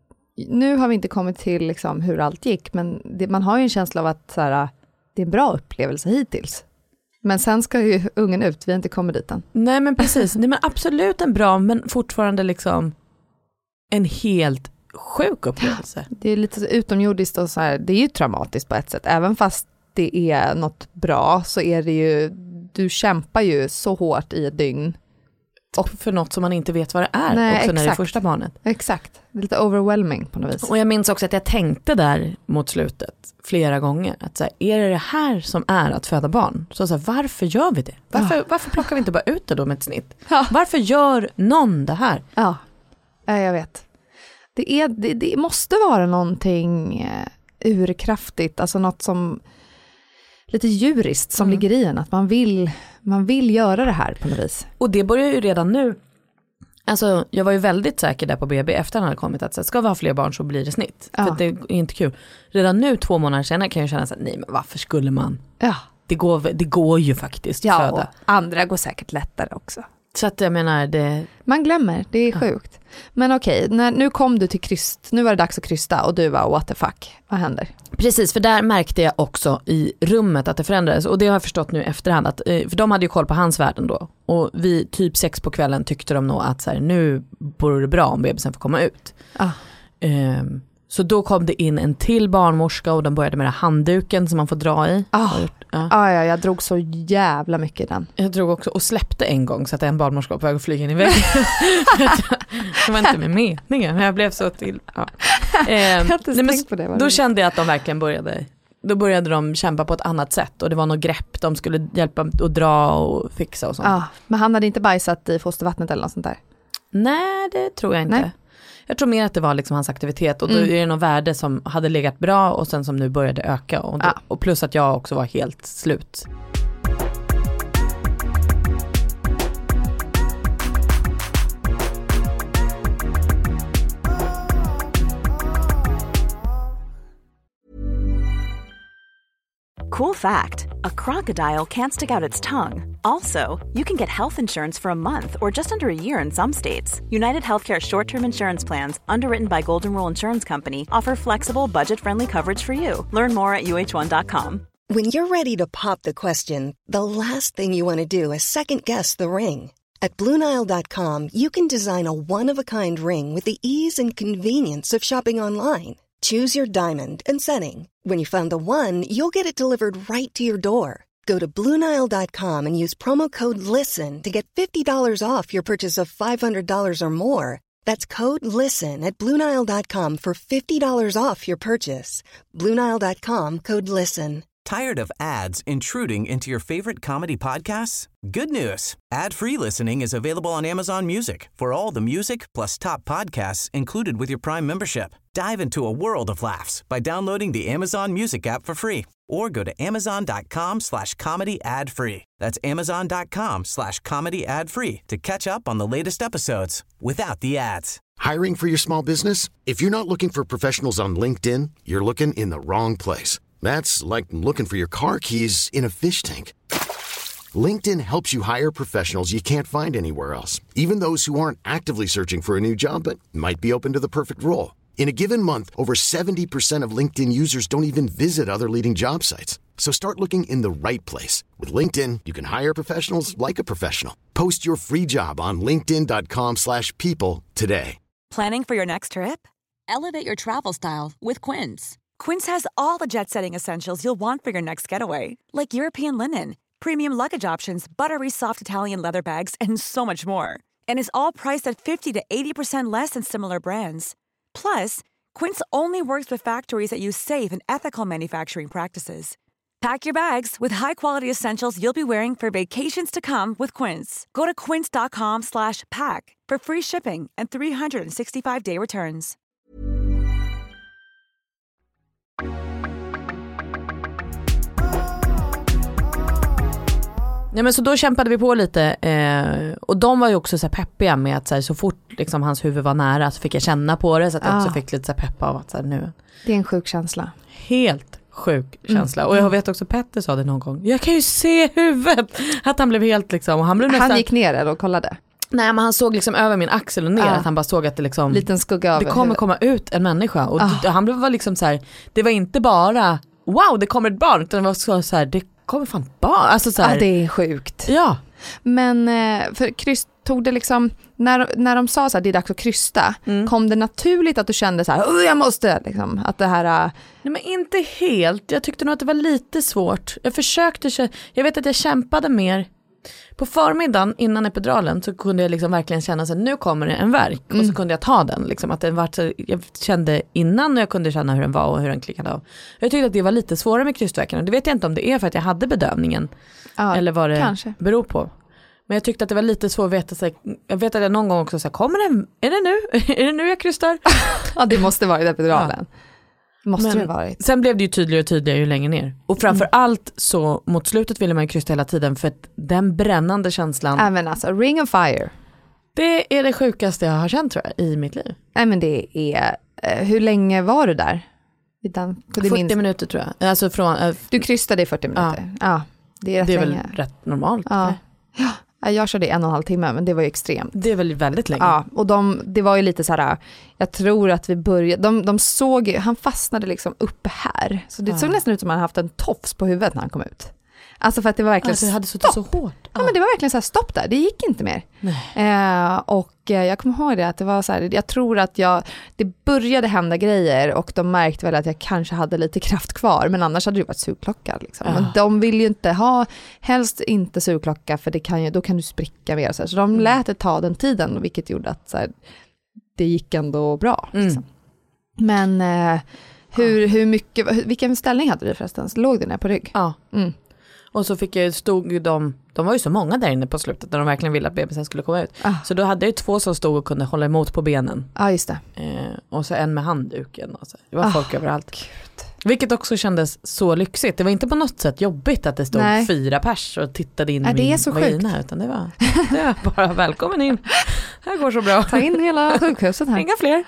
nu har vi inte kommit till liksom, hur allt gick. Men det, man har ju en känsla av att så här, det är en bra upplevelse hittills. Men sen ska ju ungen ut. Vi har inte kommit dit än. Nej, men precis. Nej, men absolut en bra, men fortfarande liksom en helt sjuk upplevelse. Det är lite utomjordiskt och så här, det är ju traumatiskt på ett sätt. Även fast det är något bra så är det ju, du kämpar ju så hårt i ett dygn. Och för något som man inte vet vad det är. Nej, också exakt. när det är första barnet. Exakt. Det är lite overwhelming på något vis. Och jag minns också att jag tänkte där mot slutet flera gånger. Att så här, är det det här som är att föda barn? Så, så här, varför gör vi det? Varför, ja. varför plockar vi inte bara ut det då med ett snitt? Ja. Varför gör någon det här? Ja, ja jag vet. Det, är, det, det måste vara någonting urkraftigt. Alltså något som lite djuriskt som mm. ligger i en. Att man vill, man vill göra det här på något vis. Och det börjar ju redan nu. Alltså jag var ju väldigt säker där på B B efter han hade kommit att så, ska vi ha fler barn så blir det snitt. Ja. För det är inte kul. Redan nu två månader senare kan jag känna så här, nej men varför skulle man? Ja. Det går, det går ju faktiskt ja, att föda. Andra går säkert lättare också. Så att jag menar det... Man glömmer, det är sjukt. Ja. Men okej, när, nu kom du till kryst, nu var det dags att krysta och du var what the fuck, vad händer? Precis, för där märkte jag också i rummet att det förändrades. Och det har jag förstått nu efterhand. Att, för de hade ju koll på hans världen då. Och vi typ sex på kvällen tyckte de nog att så här, nu vore det bra om bebisen får komma ut. Ah. Um, så då kom det in en till barnmorska och de började med den handduken som man får dra i. Ah. Ja. Ah, ja, jag drog så jävla mycket i den. Jag drog också och släppte en gång så att en barnmorska var på väg att flyga in i väggen. Det var inte med meningen, men jag blev så till. Ja. Eh, nej, men, på det, då kände jag att de verkligen började. Då började de kämpa på ett annat sätt och det var något grepp de skulle hjälpa att dra och fixa och sånt. Ah, men han hade inte bajsat i fostervattnet eller något sånt där? Nej, det tror jag inte. Nej. Jag tror mer att det var liksom hans aktivitet och då mm. är det någon värde som hade legat bra och sen som nu började öka och, då, ah. och plus att jag också var helt slut. Cool fact, a crocodile can't stick out its tongue. Also, you can get health insurance for a month or just under a year in some states. United Healthcare short-term insurance plans, underwritten by Golden Rule Insurance Company, offer flexible, budget-friendly coverage for you. Learn more at U H one dot com. When you're ready to pop the question, the last thing you want to do is second-guess the ring. At Blue Nile dot com, you can design a one-of-a-kind ring with the ease and convenience of shopping online. Choose your diamond and setting. When you find the one, you'll get it delivered right to your door. Go to Blue Nile dot com and use promo code LISTEN to get fifty dollars off your purchase of five hundred dollars or more. That's code LISTEN at Blue Nile dot com for fifty dollars off your purchase. Blue Nile dot com, code LISTEN. Tired of ads intruding into your favorite comedy podcasts? Good news. Ad-free listening is available on Amazon Music for all the music plus top podcasts included with your Prime membership. Dive into a world of laughs by downloading the Amazon Music app for free or go to amazon.com slash comedy ad free. That's amazon.com slash comedy ad free to catch up on the latest episodes without the ads. Hiring for your small business? If you're not looking for professionals on LinkedIn, you're looking in the wrong place. That's like looking for your car keys in a fish tank. LinkedIn helps you hire professionals you can't find anywhere else, even those who aren't actively searching for a new job but might be open to the perfect role. In a given month, over seventy percent of LinkedIn users don't even visit other leading job sites. So start looking in the right place. With LinkedIn, you can hire professionals like a professional. Post your free job on linkedin dot com slash people today. Planning for your next trip? Elevate your travel style with Quince. Quince has all the jet-setting essentials you'll want for your next getaway, like European linen, premium luggage options, buttery soft Italian leather bags, and so much more. And is all priced at fifty to eighty percent less than similar brands. Plus, Quince only works with factories that use safe and ethical manufacturing practices. Pack your bags with high-quality essentials you'll be wearing for vacations to come with Quince. Go to quince.com slash pack for free shipping and three sixty-five day returns. Ja, men så då kämpade vi på lite eh, och de var ju också så här peppiga med att så, här, så fort liksom, hans huvud var nära så fick jag känna på det så att jag ah. också fick lite så här peppa av att så här, nu. Det är en sjuk känsla. Helt sjuk känsla. Mm. Och jag vet också Petter sa det någon gång. Jag kan ju se huvudet. Att han blev helt liksom. Och han, blev nästan... han gick ner eller och kollade? Nej, men han såg liksom över min axel och ner. Ah. Att han bara såg att det liksom. Liten skugga över det kommer huvudet. Komma ut en människa. Och ah. han blev var liksom så här. Det var inte bara wow, det kommer ett barn. Utan det var så, så här. Det kommer fan barn. Alltså så här. Ah, det är sjukt. Ja. Men för kryss tog det liksom när, när de sa så här, det är dags att krysta, mm. kom det naturligt att du kände så här, jag måste liksom, att det här uh... Nej, men inte helt. Jag tyckte nog att det var lite svårt. Jag försökte, jag vet att jag kämpade mer på förmiddagen innan epiduralen, så kunde jag liksom verkligen känna att nu kommer det en verk mm. och så kunde jag ta den liksom, att den var så, jag kände innan och jag kunde känna hur den var och hur den klickade av. Jag tyckte att det var lite svårare med krystvärkarna. Det vet jag inte om det är för att jag hade bedövningen ja, eller vad det kanske beror på. Men jag tyckte att det var lite svårt att veta sig. Jag vet att jag någon gång också sa, kommer den, är det nu? Är det nu jag krystar? Ja, det måste vara i epiduralen. Ja. Måste men det varit. Sen blev det ju tydligare och tydligare ju längre ner. Och framför mm. allt så mot slutet ville man ju krysta hela tiden för att den brännande känslan. Även alltså, ring of fire. Det är det sjukaste jag har känt tror jag i mitt liv. Nej men det är, uh, hur länge var du där? Den, fyrtio minst... minuter tror jag. Alltså från, uh, du krystade i fyrtio minuter? Ja. ja det är, rätt det är länge. väl rätt normalt. Ja. Ja. Jag körde en och en halv timme, men det var ju extremt. Det är väl väldigt länge. Ja, och de, det var ju lite så här, jag tror att vi började, de, de såg, han fastnade liksom uppe här. Så det ja. såg nästan ut som att han haft en tofs på huvudet när han kom ut. Alltså för att det var verkligen alltså, det hade suttit så hårt. Ja. ja, men det var verkligen så här, stopp där, det gick inte mer. Eh, och eh, jag kommer ihåg det, att det var så här, jag tror att jag, det började hända grejer och de märkte väl att jag kanske hade lite kraft kvar, men annars hade det varit sugklocka liksom. Ja. Men de vill ju inte ha, helst inte sugklocka för det kan ju, då kan du spricka mer. Så, här. Så de mm. lät det ta den tiden, vilket gjorde att så här, det gick ändå bra. Liksom. Mm. Men eh, hur, hur mycket, vilken ställning hade du förresten? Låg du ner på rygg? Ja. Mm. Och så fick jag, stod de, de var ju så många där inne på slutet när de verkligen ville att bebisen skulle komma ut. Ah. Så då hade jag ju två som stod och kunde hålla emot på benen. Ja, ah, just det. Eh, och så en med handduken. Och så. Det var ah, folk överallt. Gud. Vilket också kändes så lyxigt. Det var inte på något sätt jobbigt att det stod Nej. fyra pers och tittade in i min vagina. Utan det var, det var bara välkommen in. Det här går så bra. Ta in hela sjukhuset här. Inga fler.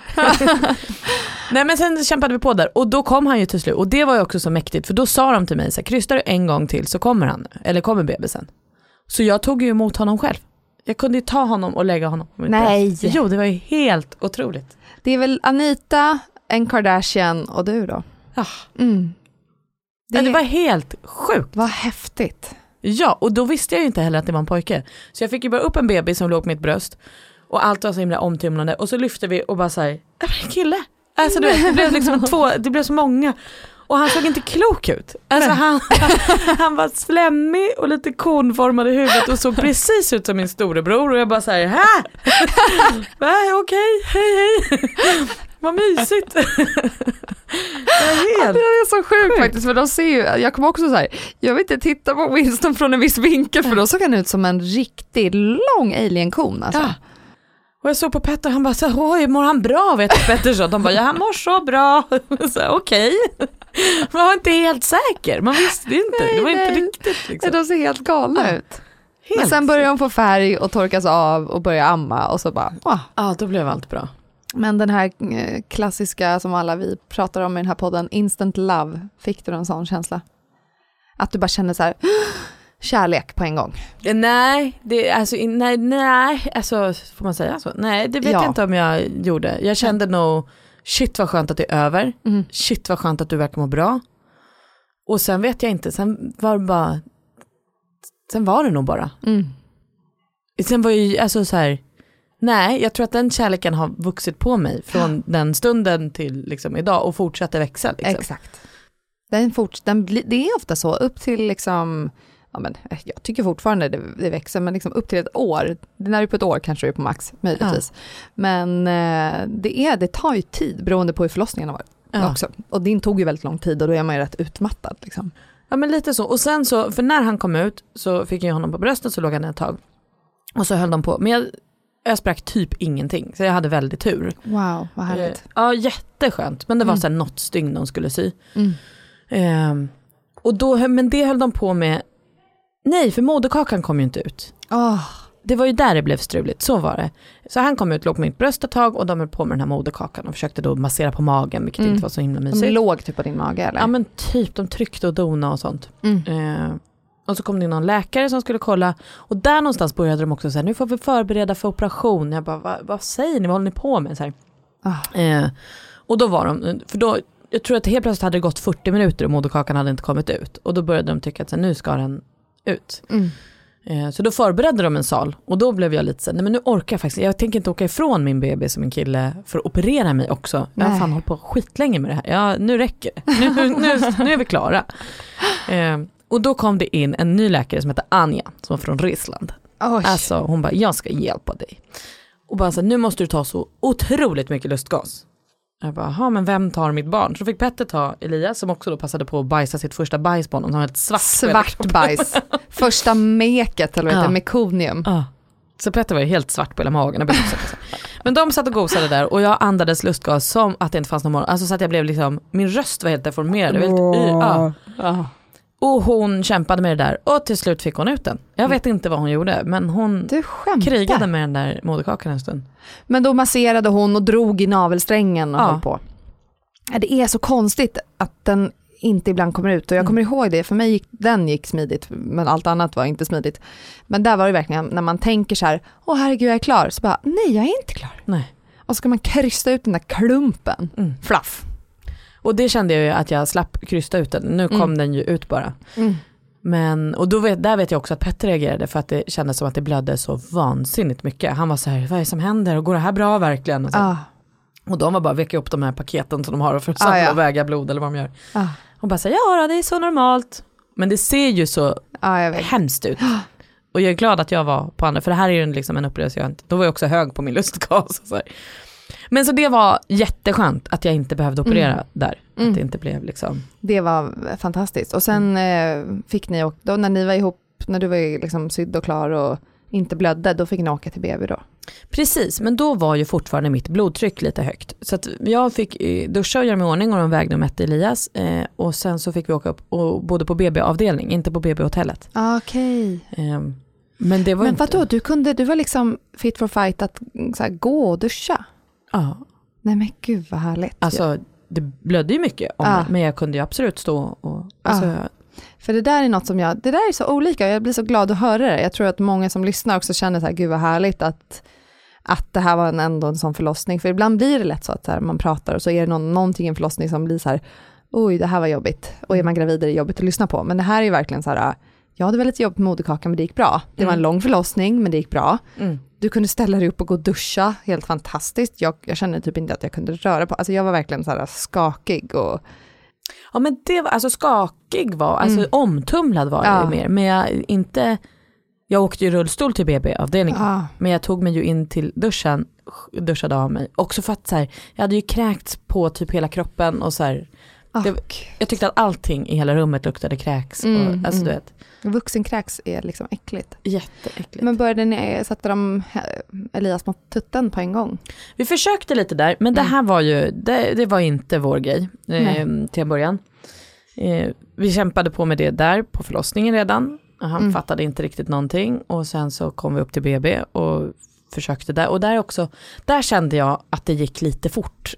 Nej, men sen kämpade vi på där. Och då kom han ju till slut. Och det var ju också så mäktigt. För då sa de till mig så här, krystar du en gång till så kommer han. Eller kommer bebisen. Så jag tog ju emot honom själv. Jag kunde ju ta honom och lägga honom på mitt Nej. bröst. Jo, det var ju helt otroligt. Det är väl Anita, en Kardashian och du då? Ja. Mm. Det, ja, det var helt sjukt. Vad häftigt. Ja, och då visste jag ju inte heller att det var en pojke. Så jag fick ju bara upp en bebis som låg på mitt bröst. Och allt var så himla omtumlande. Och så lyfte vi och bara så här, det var en kille. Alltså du vet, det blev liksom två, det blev så många. Och han såg inte klok ut. Alltså han, han var slemmig och lite konformad i huvudet och såg precis ut som min storebror. Och jag bara så här, hä? Nej, okej, hej hej. Vad mysigt. Det är, helt ja, det är så sjukt, sjukt faktiskt. För de ser ju, jag kommer också så här, jag vill inte titta på Winston från en viss vinkel. För då såg han ut som en riktigt lång alien-kon alltså. Ja. Och jag såg på Petter, han bara så här, oj, mår han bra? Vet du, Petter så. De bara, ja, han mår så bra. Så okej. Okay. Man var inte helt säker. Man visste inte. Nej, det var nej. inte riktigt. Liksom. De ser helt galna ja. ut. Helt. Men sen börjar de få färg och torkas av och börjar amma. Och så bara, ja, ah, då blev allt bra. Men den här klassiska som alla vi pratar om i den här podden, instant love, fick du en sån känsla? Att du bara känner så här, kärlek på en gång. Nej, det, alltså, nej, nej, alltså får man säga så? Nej, det vet ja. jag inte om jag gjorde. Jag kände nog, shit vad skönt att det är över. Mm. Shit vad skönt att du verkar må bra. Och sen vet jag inte, sen var det bara, sen var det nog bara. Mm. Sen var ju, alltså så här, nej, jag tror att den kärleken har vuxit på mig från ja. den stunden till liksom idag och fortsätter växa. Liksom. Exakt. Den fort, den, det är ofta så, upp till liksom ja, men jag tycker fortfarande det, det växer, men liksom upp till ett år, det är på ett år kanske det är på max, möjligtvis. Ja. Men eh, det, är, det tar ju tid beroende på hur förlossningen har varit ja. också. Och din tog ju väldigt lång tid och då är man ju rätt utmattad liksom. Ja men lite så, och sen så, för när han kom ut så fick jag honom på bröstet, så låg han ett tag. Och så höll de på, men jag, jag sprack typ ingenting, så jag hade väldigt tur. Wow, vad härligt. Eh, ja, jätteskönt, men det var mm. så här något stygn de skulle sy. Mm. Eh, och då, men det höll de på med. Nej, för moderkakan kom ju inte ut. Oh. Det var ju där det blev struligt, så var det. Så han kom ut, låg på mitt bröst ett tag och de höll på med den här moderkakan och försökte då massera på magen, vilket mm. inte var så himla mysigt. De låg typ på din mage eller? Ja men typ, de tryckte och dona och sånt. Mm. Eh, och så kom det in någon läkare som skulle kolla, och där någonstans började de också säga, nu får vi förbereda för operation. Jag bara, Va, vad säger ni, vad håller ni på med? Så här. Oh. Eh, och då var de, för då, jag tror att helt plötsligt hade det gått fyrtio minuter och moderkakan hade inte kommit ut. Och då började de tycka att så här, nu ska den ut. Mm. Eh, så då förberedde de en sal. Och då blev jag lite så här, nej men nu orkar jag faktiskt. Jag tänker inte åka ifrån min baby som en kille för att operera mig också. Jag har fan hållit på skitlänge med det här. Ja, nu räcker det. Nu, nu, nu är vi klara. Eh, och då kom det in en ny läkare som heter Anja, som var från Ryssland. Oj. Alltså hon bara, jag ska hjälpa dig. Och bara så här, nu måste du ta så otroligt mycket lustgas. Jag bara, ja men vem tar mitt barn? Så fick Petter ta Elias, som också då passade på att bajsa sitt första bajs på honom. Han har ett svart, svart bajs. Första meket, eller vad heter det, mekonium. Ja. Så Petter var ju helt svart på hela magen. Men de satt och gosade där och jag andades lustgas som att det inte fanns någon morgon. Alltså så att jag blev liksom, min röst var helt deformerad. Oh. Ja. Ja. Och hon kämpade med det där och till slut fick hon ut den. Jag vet inte vad hon gjorde, men hon krigade med den där moderkakan en stund. Men då masserade hon och drog i navelsträngen och ja. höll på. Det är så konstigt att den inte ibland kommer ut. Och jag kommer mm. ihåg det, för mig gick, den gick smidigt, men allt annat var inte smidigt. Men där var det verkligen, när man tänker så här, åh herregud jag är klar. Så bara, nej jag är inte klar. Nej. Och så ska man krysta ut den där klumpen. Mm. Fluff. Och det kände jag ju att jag slapp krysta ut den. Nu kom mm. den ju ut bara. Mm. Men, och då vet, där vet jag också att Petter reagerade, för att det kändes som att det blödde så vansinnigt mycket. Han var så här, vad är det som händer? Och går det här bra verkligen? Och, så. Ah. och de var bara vecka upp de här paketen som de har för att samla ah, ja. och väga blod eller vad de gör. Ah. Och bara så här, ja det är så normalt. Men det ser ju så ah, jag vet. hemskt ut. Och jag är glad att jag var på andra, för det här är ju liksom en upplevelse jag inte. Då var jag också hög på min lustgas och så här. Men så det var jätteskönt att jag inte behövde operera mm. där. Att mm. det inte blev liksom... Det var fantastiskt. Och sen mm. eh, fick ni, och då när ni var ihop, när du var liksom sydd och klar och inte blödde, då fick ni åka till B B då. Precis, men då var ju fortfarande mitt blodtryck lite högt. Så att jag fick duscha och göra mig i ordning och de vägde och mätte Elias. Eh, och sen så fick vi åka upp och både på B B-avdelning, inte på B B-hotellet. Okej. Okay. Eh, men det var men inte... vadå, du, kunde, du var liksom fit for fight att så här, gå och duscha? Ja. Nej men gud vad härligt. Alltså det blödde ju mycket om ja. det, men jag kunde ju absolut stå och... Alltså, ja. För det där är något som jag... Det där är så olika, jag blir så glad att höra det. Jag tror att många som lyssnar också känner så här, gud vad härligt att, att det här var en, ändå en sån förlossning. För ibland blir det lätt så att så här, man pratar och så är det någon, någonting i en förlossning som blir så här, oj det här var jobbigt. Och är man gravid är det jobbigt att lyssna på. Men det här är ju verkligen så här, ja det var lite jobbigt med moderkakan men det gick bra. Det mm. var en lång förlossning men det gick bra. Mm. Du kunde ställa dig upp och gå och duscha, helt fantastiskt. Jag, jag kände typ inte att jag kunde röra på. Alltså jag var verkligen så här skakig och... Ja men det var, alltså skakig var, alltså mm. omtumlad var jag ja. mer. Men jag inte, jag åkte ju rullstol till B B-avdelningen. Ja. Men jag tog mig ju in till duschen, duschade av mig. Också för att så här, jag hade ju kräkts på typ hela kroppen och så här, det, jag tyckte att allting i hela rummet luktade kräks. Mm, och, alltså mm. du vet. Vuxenkräks är liksom äckligt. Jätteäckligt. Men började ni sätta dem Elias mot tutten på en gång? Vi försökte lite där, men mm. det här var ju, det, det var inte vår grej eh, till en början. Eh, vi kämpade på med det där på förlossningen redan. Han mm. fattade inte riktigt någonting och sen så kom vi upp till B B och försökte där. Och där också, där kände jag att det gick lite fort.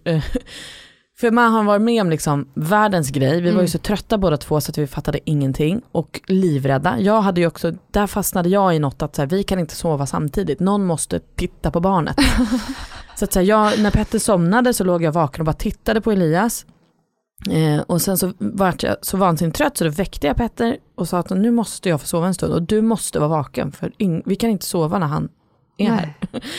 För man har varit med om liksom världens grej. Vi var ju så trötta båda två så att vi fattade ingenting. Och livrädda. Jag hade ju också, där fastnade jag i något att så här, vi kan inte sova samtidigt. Någon måste titta på barnet. Så att så här, jag, när Petter somnade så låg jag vaken och bara tittade på Elias. Eh, och sen så var jag så vansinnigt trött så då väckte jag Petter och sa att nu måste jag få sova en stund. Och du måste vara vaken för in, vi kan inte sova när han är här.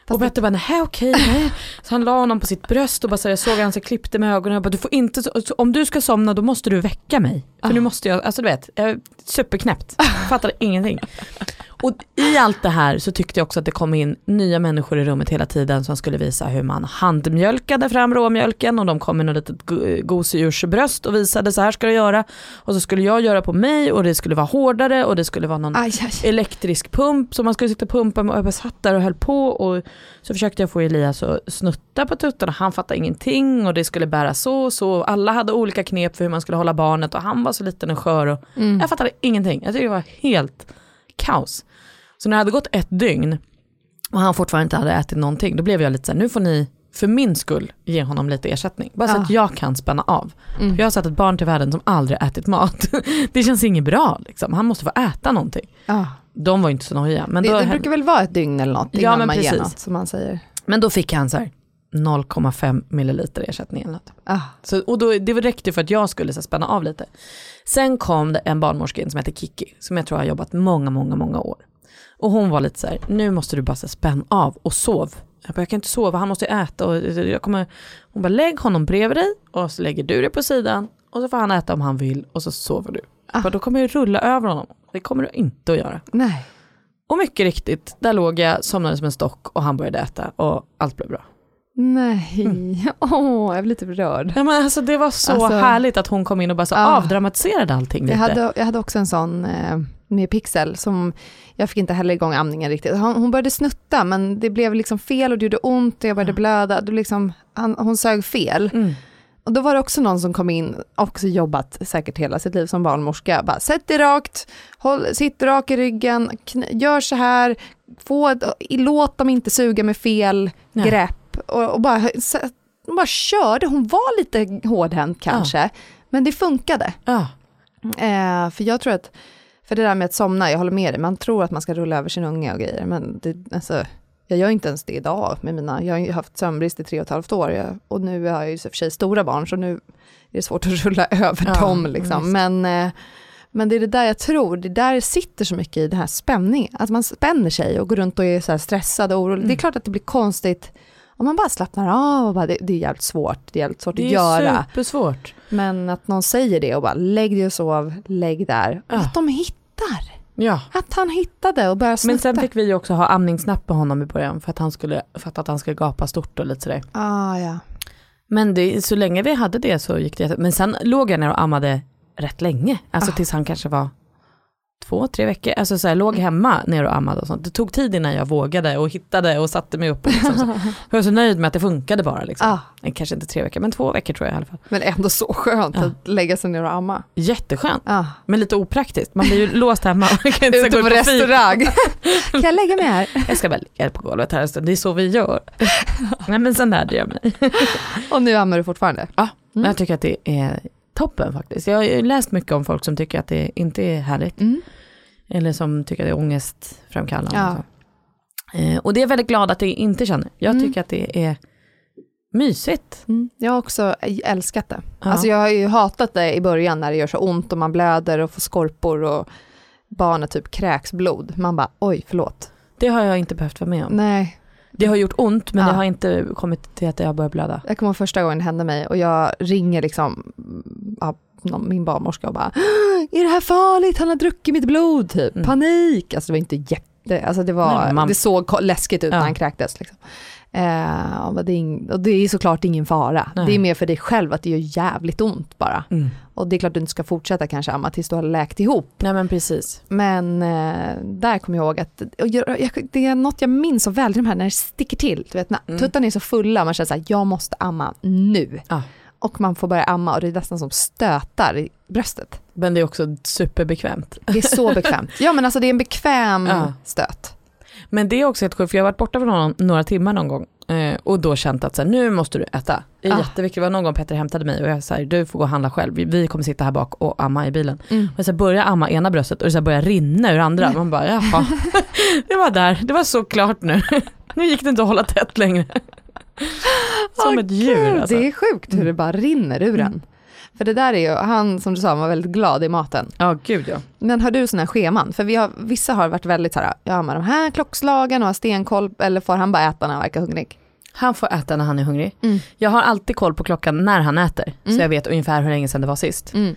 Och Petter bara, nej okej, nej. Så han la honom på sitt bröst och bara så här, jag såg han så klippte med ögonen och bara, du får inte, om du ska somna då måste du väcka mig. För ah. nu måste jag, alltså du vet, jag är superknäppt. Jag fattade ingenting. Och i allt det här så tyckte jag också att det kom in nya människor i rummet hela tiden som skulle visa hur man handmjölkade fram råmjölken, och de kom med något litet gosedjursbröst och visade så här ska du göra, och så skulle jag göra på mig och det skulle vara hårdare och det skulle vara någon aj, aj. elektrisk pump som man skulle sitta och pumpa med, och jag satt där och höll på, och så försökte jag få Elias att snutta på tuttarna, han fattade ingenting och det skulle bära så så, alla hade olika knep för hur man skulle hålla barnet och han var så liten och skör och mm. jag fattade ingenting, jag tyckte det var helt kaos. Så när det hade gått ett dygn och han fortfarande inte hade ätit någonting, då blev jag lite så här, nu får ni för min skull ge honom lite ersättning. Bara så ja. att jag kan spänna av. Mm. För jag har sett ett barn till världen som aldrig ätit mat. Det känns inget bra. Liksom. Han måste få äta någonting. Ja. De var inte så nojiga. Men det, då, det brukar väl vara ett dygn eller något innan ja, men man precis. ger något, som man säger. Men då fick han så här noll komma fem milliliter ersättning eller något. Ah. Så, och då, det räckte för att jag skulle så här, spänna av lite. Sen kom det en barnmorska som heter Kiki, som jag tror har jobbat många, många, många år. Och hon var lite så här, nu måste du bara så spänna av och sov. Jag bara, jag kan inte sova, han måste äta. Och jag kommer, hon bara, lägg honom bredvid dig och så lägger du det på sidan. Och så får han äta om han vill och så sover du. Ah. Bara, då kommer jag rulla över honom. Det kommer du inte att göra. Nej. Och mycket riktigt, där låg jag, somnade som en stock och han började äta och allt blev bra. Nej, mm. oh, jag blir lite berörd. Ja, men alltså, det var så alltså, härligt att hon kom in och bara så ah, avdramatiserade allting lite. Jag hade, jag hade också en sån eh, med Pixel som jag fick inte heller igång amningen riktigt. Hon, hon började snutta men det blev liksom fel och det gjorde ont och jag började mm. blöda. Det liksom, han, hon sög fel. Mm. Och då var det också någon som kom in, också jobbat säkert hela sitt liv som barnmorska. Bara, sätt dig rakt, håll, sitt rak i ryggen, kn- gör så här, få, låt dem inte suga med fel Nej. grepp. Och, och bara, så, bara körde. Hon var lite hårdhänt kanske, ja. men det funkade. Ja. Eh, för jag tror att, för det där med att somna, jag håller med dig, man tror att man ska rulla över sin unge och grejer, men det, alltså, jag gör inte ens det idag med mina, jag har ju haft sömnbrist i tre och ett halvt år jag, och nu har jag ju för sig stora barn så nu är det svårt att rulla över ja, dem liksom. men, eh, men det är det där jag tror, det där sitter så mycket i den här spänningen, att man spänner sig och går runt och är så här stressad och orolig. Mm. Det är klart att det blir konstigt om man bara slappnar av och bara, det, det är jävligt svårt, det är jävligt svårt att göra. Det är supersvårt. Men att någon säger det och bara, lägg dig och sov, lägg där. Ja. Att de hittar. Ja. Att han hittade och började snutta. Men sen fick vi också ha amningsnapp på honom i början för att han skulle, för att han skulle gapa stort och lite sådär. Ah, ja. Men det, så länge vi hade det så gick det. Men sen låg jag ner och ammade rätt länge. Alltså ah. tills han kanske var två, tre veckor. Alltså så här, låg hemma ner och ammade och sånt. Det tog tid innan jag vågade och hittade och satte mig upp. Liksom, så. Jag var så nöjd med att det funkade bara. Liksom. Ah. Kanske inte tre veckor, men två veckor tror jag i alla fall. Men ändå så skönt ja. att lägga sig ner och amma. Jätteskönt. Ah. Men lite opraktiskt. Man blir ju låst hemma. Och kan inte ute på, på restaurang. Kan jag lägga mig här? Jag ska väl ligga på golvet här en stund. Det är så vi gör. Nej, men sen lärde jag mig. Och nu ammar du fortfarande? Ja, mm. jag tycker att det är toppen faktiskt. Jag har läst mycket om folk som tycker att det inte är härligt. Mm. Eller som tycker att det är ångestframkallande. Ja. Eh, och det är jag väldigt glad att jag inte känner. Jag mm. tycker att det är mysigt. Mm. Jag har också älskat det. Ja. Alltså jag har ju hatat det i början när det gör så ont och man blöder och får skorpor och barnet typ kräks blod. Man bara, oj, förlåt. Det har jag inte behövt vara med om. Nej. Det har gjort ont men ja. det har inte kommit till att jag börjar blöda. Jag kommer ihåg första gången det hände mig och jag ringer liksom ja, min barnmorska och bara, är det här farligt? Han har druckit mitt blod typ. Mm. Panik. Alltså det var inte jätte, alltså det var Nej, man... det såg läskigt ut ja. när han kräktes liksom. Eh, och, det är in, och det är såklart ingen fara. Nej. Det är mer för dig själv att det gör jävligt ont bara. Mm. Och det är klart att du inte ska fortsätta kanske amma tills du har läkt ihop. Nej men precis. Men eh, där kommer jag ihåg att och jag, jag, det är något jag minns så väl de här när det sticker till. Du vet, när mm. tuttarna är så fulla man känner så här, jag måste amma nu. Ah. Och man får börja amma och det är nästan som stötar i bröstet. Men det är också superbekvämt. Det är så bekvämt. Ja men alltså det är en bekväm ja. stöt. Men det är också ett sjukt för jag har varit borta för någon, några timmar någon gång. Eh, och då känt att så här, nu måste du äta. Det är ah. jätteviktigt. Det var någon gång Petter hämtade mig och jag sa du får gå och handla själv. Vi, vi kommer sitta här bak och amma i bilen. Mm. Och så börjar amma ena bröstet och det så börjar rinna ur andra. Mm. Man bara jaha. Det var där. Det var så klart nu. Nu gick det inte att hålla tätt längre. Som oh, ett djur. Alltså. Det är sjukt hur det bara rinner ur mm. en. För det där är ju, han som du sa var väldigt glad i maten. Ja, gud ja. Men har du såna här scheman? För vi har, vissa har varit väldigt så här, ja men de här klockslagen och har stenkoll, eller får han bara äta när han verkar hungrig? Han får äta när han är hungrig. Mm. Jag har alltid koll på klockan när han äter. Mm. Så jag vet ungefär hur länge sedan det var sist. Mm.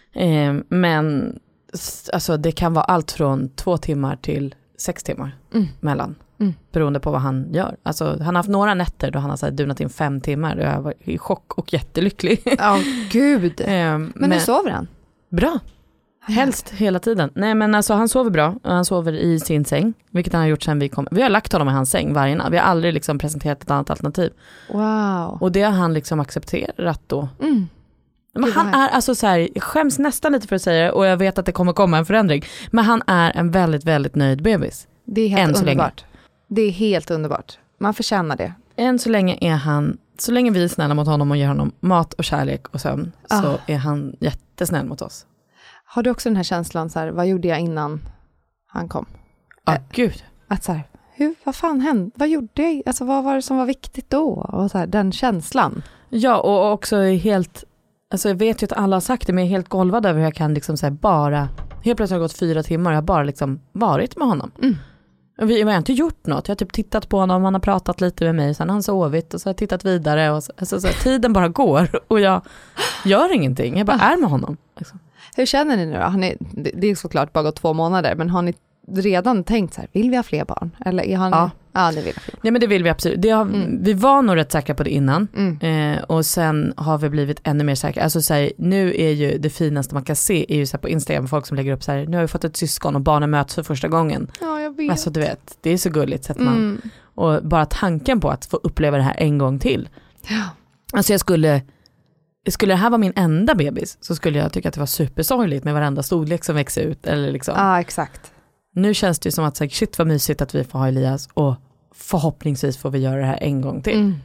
Eh, men alltså, det kan vara allt från två timmar till sex timmar Mm. mellan. Mm. Beroende på vad han gör. Alltså, han har haft några nätter då han har så här, dunat in fem timmar. Och jag var i chock och jättelycklig. Ja, gud. eh, men, men hur sover han? Bra. Helst hela tiden. Nej, men alltså han sover bra. Han sover i sin säng. Vilket han har gjort sedan vi kom. Vi har lagt honom i hans säng varje natt. Vi har aldrig liksom presenterat ett annat alternativ. Wow. Och det har han liksom accepterat då. Mm. Men han är alltså så här, jag skäms nästan lite för att säga det. Och jag vet att det kommer komma en förändring. Men han är en väldigt, väldigt nöjd bebis. Det är helt Än så underbart. länge. Det är helt underbart. Man förtjänar det. Än så länge är han, så länge vi är snälla mot honom och ger honom mat och kärlek och sömn, Ah. så är han jättesnäll mot oss. Har du också den här känslan så här, vad gjorde jag innan han kom? Ja, Äh, gud. Att så här, hur, vad fan hände? Vad gjorde jag? Alltså vad var det som var viktigt då? Och så här, den känslan. Ja, och också helt, alltså jag vet ju att alla har sagt det, men jag är helt golvad över hur jag kan liksom så här bara, helt plötsligt har det gått fyra timmar och jag har bara liksom varit med honom. Mm. Och vi, vi har inte gjort något. Jag har typ tittat på honom, han har pratat lite med mig, sen har han sovit och så har jag tittat vidare. Och så, alltså, så här, tiden bara går och jag gör ingenting. Jag bara är med honom. Liksom. Hur känner ni nu då? Har ni, det är såklart bara gått två månader, men har ni redan tänkt så här, vill vi ha fler barn? Eller är han, Ja. Ja, det vill jag. Ja, men det vill vi absolut. Det har, Mm. Vi var nog rätt säkra på det innan. Mm. Eh, och sen har vi blivit ännu mer säkra. Alltså så här, nu är ju det finaste man kan se är ju så här på Instagram, folk som lägger upp så här, nu har vi fått ett syskon och barnen möts för första gången. Ja, jag vet. Alltså du vet, det är så gulligt så att man, Mm. och bara tanken på att få uppleva det här en gång till. Ja. Alltså jag skulle, skulle det här vara min enda bebis så skulle jag tycka att det var supersorgligt med varenda storlek som växer ut. Eller liksom. Ja, exakt. Nu känns det ju som att så här, shit vad mysigt att vi får ha Elias och förhoppningsvis får vi göra det här en gång till. Mm.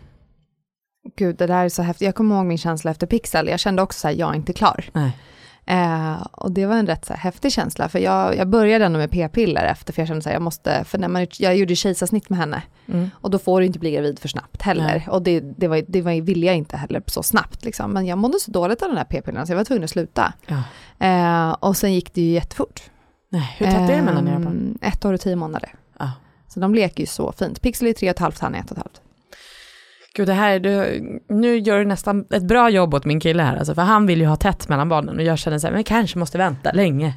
Gud, det där är så häftigt. Jag kommer ihåg min känsla efter Pixel. Jag kände också så här, jag är inte klar. Nej. Eh, och det var en rätt så här, häftig känsla. För jag, jag började ändå med p-piller efter. För jag kände så här, jag måste, för när man, jag gjorde kejsarsnitt med henne. Mm. Och då får du inte bli gravid för snabbt heller. Nej. Och det, det, var, det var, ville jag inte heller så snabbt. Liksom. Men jag mådde så dåligt av den här p-pillerna så jag var tvungen att sluta. Ja. Eh, och sen gick det ju jättefort. Nej, hur tätt är det mellan era Eh, barn? Ett år och tio månader. Ja. Så de leker ju så fint. Pixel är tre och ett halvt, han är ett och ett halvt. Gud, det här, du, nu gör du nästan ett bra jobb åt min kille här. Alltså, för han vill ju ha tätt mellan barnen. Och jag känner så här, men kanske måste vänta länge.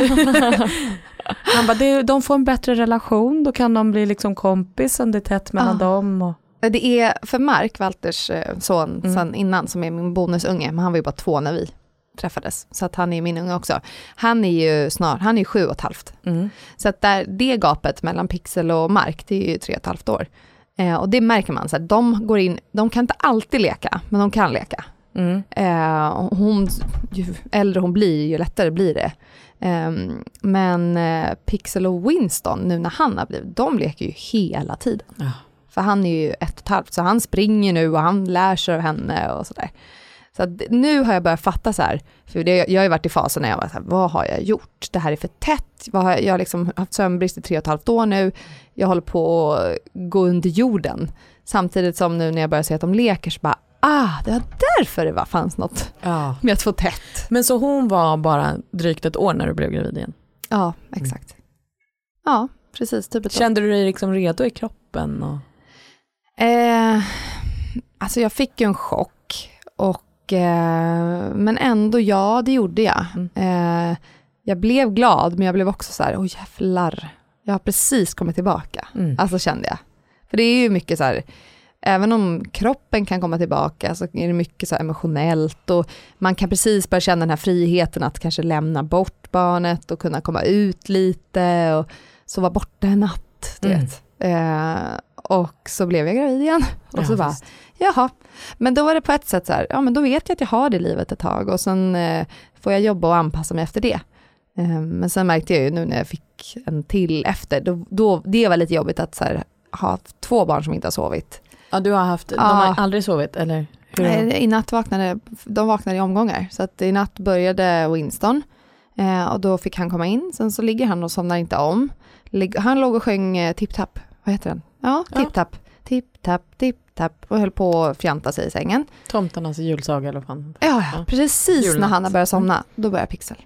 Han bara, det, de får en bättre relation. Då kan de bli liksom kompis om det är tätt mellan Ah. dem. Och... Det är för Mark, Walters eh, son, Mm. sen innan, som är min bonusunge. Men han var ju bara två när vi träffades. Så att han är min unge också. Han är ju snart, han är ju sju och ett halvt. Mm. Så att där, det gapet mellan Pixel och Mark, det är ju tre och ett halvt år. Eh, och det märker man, så här, de går in, de kan inte alltid leka, men de kan leka. Mm. Eh, hon, ju äldre hon blir, ju lättare blir det. Eh, men eh, Pixel och Winston, nu när han har blivit, de leker ju hela tiden. Ja. För han är ju ett och ett halvt, så han springer nu och han lär sig av henne och sådär. Så att nu har jag börjat fatta så här, för det, jag har ju varit i fasen när jag var så här, vad har jag gjort? Det här är för tätt. Vad har jag, jag har liksom haft sömnbrist i tre och ett halvt år nu. Jag håller på att gå under jorden. Samtidigt som nu när jag börjar se att de leker så bara, ah, det var därför det var, fanns något Ja. med att få tätt. Men så hon var bara drygt ett år när du blev gravid igen? Ja, exakt. Mm. Ja, precis. Typ ett år. Kände du dig liksom redo i kroppen? Och... Eh, alltså jag fick ju en chock. Och, eh, men ändå, ja, det gjorde jag. Mm. Eh, jag blev glad, men jag blev också så här, åh jävlar, jag har precis kommit tillbaka. Mm. Alltså kände jag. För det är ju mycket så här, även om kroppen kan komma tillbaka så är det mycket så här emotionellt. Och man kan precis börja känna den här friheten att kanske lämna bort barnet och kunna komma ut lite och sova borta en natt, du Mm. vet. Eh, och så blev jag gravid igen. Och Ja, så bara, visst. jaha. Men då var det på ett sätt så här, ja men då vet jag att jag har det livet ett tag. Och sen eh, får jag jobba och anpassa mig efter det. Eh, men sen märkte jag ju nu när jag fick en till efter, då, då, det var lite jobbigt att så här, ha två barn som inte har sovit. Ja, du har haft, de Ja. har aldrig sovit, eller? Hur? Nej, i natt vaknade, de vaknade i omgångar. Så att i natt började Winston. Eh, och då fick han komma in. Sen så ligger han och somnar inte om. Lig- han låg och sjöng eh, Tip-Tap. Vad heter den? Ja, Ja. Tip-Tap. Tip-Tap, täpp och höll på att fjanta sig i sängen. Tomtarnas julsaga eller fan. Ja, ja, precis Julnatt. När Hanna börjar somna, då börjar Pixel.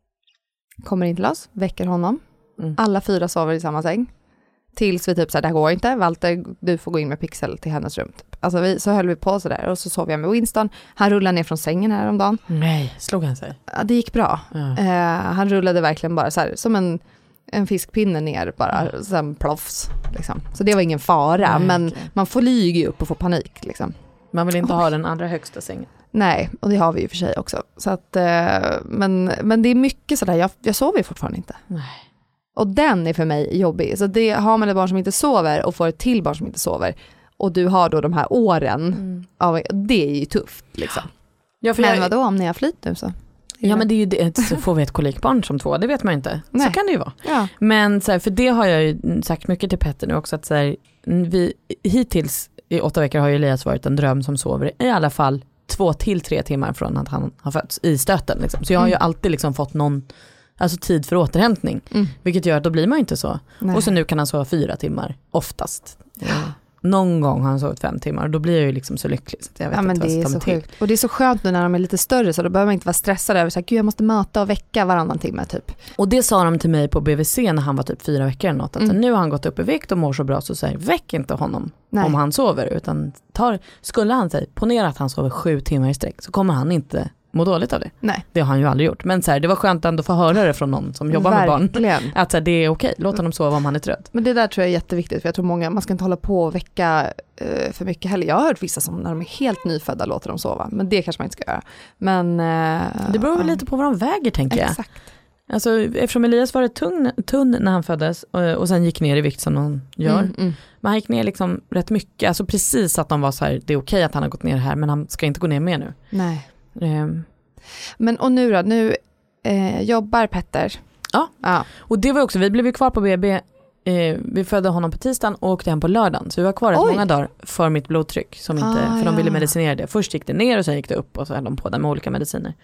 Kommer in till oss, väcker honom. Mm. Alla fyra sover i samma säng. Tills vi typ så här, det här går inte. Walter, du får gå in med Pixel till hennes rum. Typ. Alltså vi, så höll vi på så där. Och så sov jag med Winston. Han rullade ner från sängen här om dagen. Nej, slog han sig? Ja, det gick bra. Ja. Eh, han rullade verkligen bara så här, som en, en fiskpinne ner bara. Mm. Sen plofs. Liksom. Så det var ingen fara. Nej, men okay. man får lyga upp och få panik. Liksom. Man vill inte oh. ha den andra högsta sängen. Nej, och det har vi ju för sig också. Så att, eh, men, men det är mycket sådär, jag, jag sover ju fortfarande inte. Nej. Och den är för mig jobbig. Så det, har man ett barn som inte sover och får ett till barn som inte sover och du har då de här åren, mm. av, det är ju tufft liksom. Ja, för men jag... vadå om ni har flytt nu så? Ja, men det är ju det, så får vi ett kolikbarn som två, det vet man inte. Nej. Så kan det ju vara. Ja. Men så här, för det har jag ju sagt mycket till Petter nu också, att så här, vi, hittills i åtta veckor har ju Elias varit en dröm som sover i alla fall två till tre timmar från att han har fötts i stöten. Liksom. Så jag har ju mm. alltid liksom fått någon alltså tid för återhämtning. Mm. Vilket gör att då blir man ju inte så. Nej. Och så nu kan han sova fyra timmar oftast. Ja. Någon gång har han sovit fem timmar och då blir jag ju liksom så lycklig så att jag vet ja, men inte det vad är så till. sjukt. Och det är så skönt nu när de är lite större så då behöver man inte vara stressad över så här, gud jag måste möta och väcka varannan timme typ. Och det sa de till mig på B V C när han var typ fyra veckor eller något. Att mm. nu har han gått upp i vikt och mår så bra så säger väck inte honom. Nej. Om han sover utan tar, skulle han säga, ponera att han sover sju timmar i sträck så kommer han inte må dåligt av det. Nej. Det har han ju aldrig gjort. Men så här, det var skönt ändå att få höra det från någon som jobbar verkligen. Med barn. Att så här, det är okej, låt honom sova om han är trött. Men det där tror jag är jätteviktigt för jag tror många, man ska inte hålla på och väcka uh, för mycket heller. Jag har hört vissa som när de är helt nyfödda låter dem sova. Men det kanske man inte ska göra. Men, uh, det beror väl uh, lite på vad de väger tänker jag. Exakt. Alltså, eftersom Elias var tunn, tunn när han föddes och, och sen gick ner i vikt som någon gör. Mm, mm. Men han gick ner liksom rätt mycket. Alltså precis att de var så här, det är okej att han har gått ner här men han ska inte gå ner mer nu. Nej. Um, Men och nu då, nu eh, jobbar Petter. Ja. ja, och det var också, vi blev ju kvar på B B. Eh, vi födde honom på tisdagen och åkte hem på lördagen. Så vi var kvar rätt många dagar för mitt blodtryck. Som inte, ah, för de ville medicinera det. Först gick det ner och sen gick det upp och så höll de på där med olika mediciner.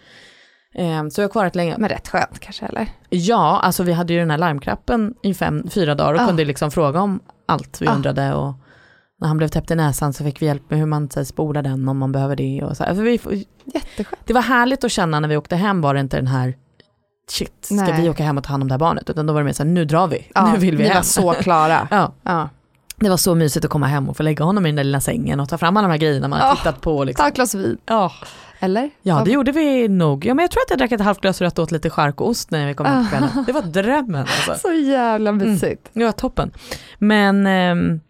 Eh, så vi var kvar rätt länge. Men rätt skönt kanske, eller? Ja, alltså vi hade ju den här larmknappen i fem, fyra dagar och ah. kunde liksom fråga om allt vi ah. undrade och när han blev täppt i näsan så fick vi hjälp med hur man så, spolar den om man behöver det. Och så här. För vi, jätteskönt. Det var härligt att känna när vi åkte hem var det inte den här shit, ska Nej. vi åka hem och ta hand om det här barnet? Utan då var det mer så här, nu drar vi. Ja, nu vill vi ni hem. var så klara. ja. ja. Det var så mysigt att komma hem och få lägga honom i den där lilla sängen och ta fram alla de här grejerna man har oh, tittat på. Liksom. Ta ett glas vin. Oh. Eller? Ja, det ja. gjorde vi nog. Ja, men jag tror att jag drack ett halvt glas rött och åt lite chark och ost när vi kom hem på kvällen. Det var drömmen. Alltså. Så jävla mysigt. Mm. Ja, toppen. Men... Ehm,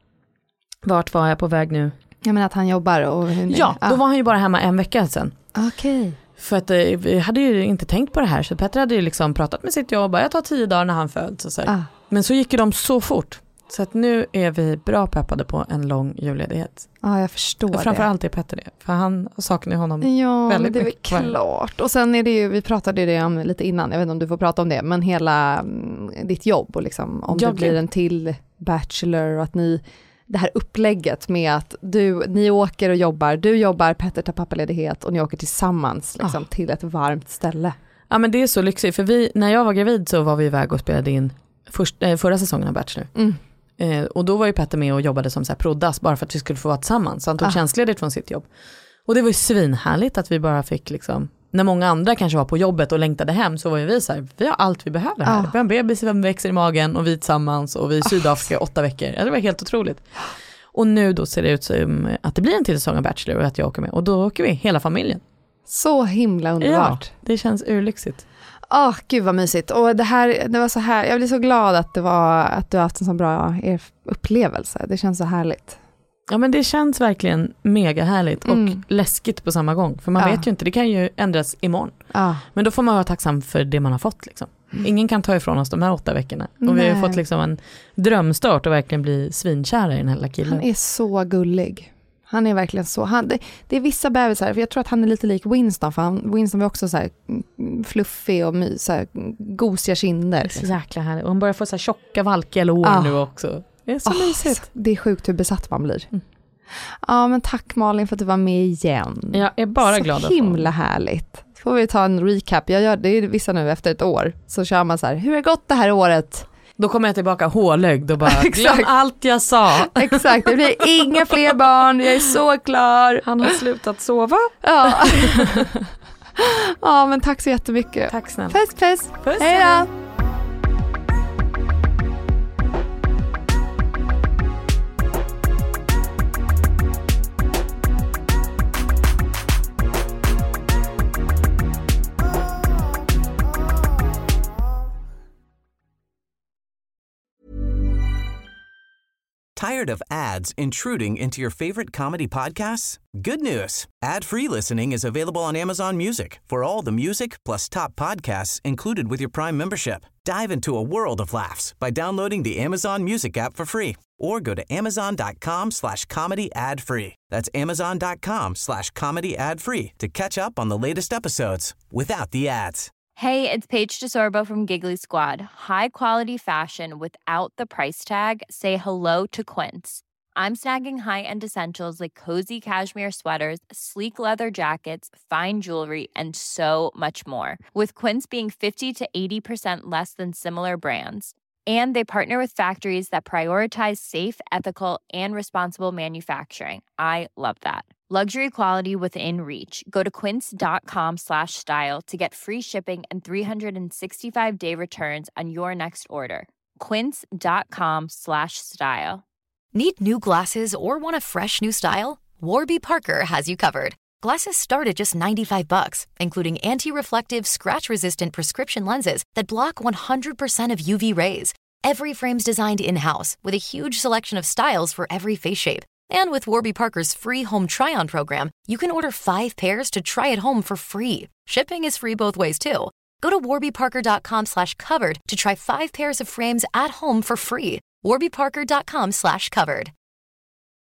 vart var jag på väg nu? Jag menar att han jobbar och hur ja, då ah. var han ju bara hemma en vecka sedan. Okej. Okay. För att vi hade ju inte tänkt på det här. Så Petter hade ju liksom pratat med sitt jobb. Jag tar tio dagar när han föds. Och så ah. Men så gick ju de så fort. Så att nu är vi bra peppade på en lång julledighet. Ja, ah, jag förstår det. Framförallt är Petter det. För han saknar ju honom ja, väldigt mycket. Ja, det är väl klart. Och sen är det ju, vi pratade det om lite innan. Jag vet inte om du får prata om det. Men hela mm, ditt jobb och liksom om jag det blir en till bachelor och att ni... Det här upplägget med att du, ni åker och jobbar, du jobbar, Petter tar pappaledighet och ni åker tillsammans liksom, ah. till ett varmt ställe. Ja, men det är så lyxigt för vi, när jag var gravid så var vi iväg och spelade in först, eh, förra säsongen av Bachelor. Mm. Eh, och då var ju Petter med och jobbade som så här proddas bara för att vi skulle få vara tillsammans. Så han tog ah. tjänstledigt från sitt jobb. Och det var ju svinhärligt att vi bara fick liksom, när många andra kanske var på jobbet och längtade hem så var ju vi så här, vi har allt vi behöver här. Ah. Vi har en bebis som växer i magen och vi tillsammans och vi är i Sydafrika ah. åtta veckor. Det var helt otroligt. Och nu då ser det ut som att det blir en till säsong av Bachelor och att jag åker med. Och då åker vi hela familjen. Så himla underbart. Ja, det känns urlyxigt. Åh, oh, gud vad mysigt. Och det här, det var så här, jag blir så glad att det var att du har haft en så bra upplevelse. Det känns så härligt. Ja, men det känns verkligen mega härligt och mm. läskigt på samma gång. För man ja. vet ju inte, det kan ju ändras imorgon. Ja. Men då får man vara tacksam för det man har fått liksom. Mm. Ingen kan ta ifrån oss de här åtta veckorna. Och Nej. vi har ju fått liksom en drömstart och verkligen bli svinkära i den här lilla killen. Han är så gullig. Han är verkligen så. Han, det, det är vissa bebisar, för jag tror att han är lite lik Winston. För han, Winston var också så här fluffig och my, så här, gosiga kinder. Så jäkla härligt. Och han börjar få så här tjocka valkiga lår ah. nu också. Det är så oh, mysigt. Det är sjukt hur besatt man blir. Mm. Ja, men tack Malin för att du var med igen. Jag är bara så glad. Så himla härligt. Så får vi ta en recap. Jag gör det är vissa nu efter ett år. Så kör man så här, hur har det gått det här året? Då kommer jag tillbaka hålögd och bara glöm allt jag sa. Exakt, det blir inga fler barn, jag är så klar. Han har slutat sova. Ja. Ja, men tack så jättemycket. Tack snälla. Puss, puss. Puss. Hej då. Tired of ads intruding into your favorite comedy podcasts? Good news. Ad-free listening is available on Amazon Music for all the music plus top podcasts included with your Prime membership. Dive into a world of laughs by downloading the Amazon Music app for free or go to amazon.com slash comedy ad free. That's amazon.com slash comedy ad free to catch up on the latest episodes without the ads. Hey, it's Paige DeSorbo from Giggly Squad. High quality fashion without the price tag. Say hello to Quince. I'm snagging high-end essentials like cozy cashmere sweaters, sleek leather jackets, fine jewelry, and so much more. With Quince being fifty to eighty percent less than similar brands. And they partner with factories that prioritize safe, ethical, and responsible manufacturing. I love that. Luxury quality within reach. Go to quince.com slash style to get free shipping and three sixty-five day returns on your next order. Quince.com slash style. Need new glasses or want a fresh new style? Warby Parker has you covered. Glasses start at just ninety-five bucks, including anti-reflective, scratch-resistant prescription lenses that block one hundred percent of U V rays. Every frame's designed in-house with a huge selection of styles for every face shape. And with Warby Parker's free home try-on program, you can order five pairs to try at home for free. Shipping is free both ways, too. Go to warbyparker.com slash covered to try five pairs of frames at home for free. warbyparker.com slash covered.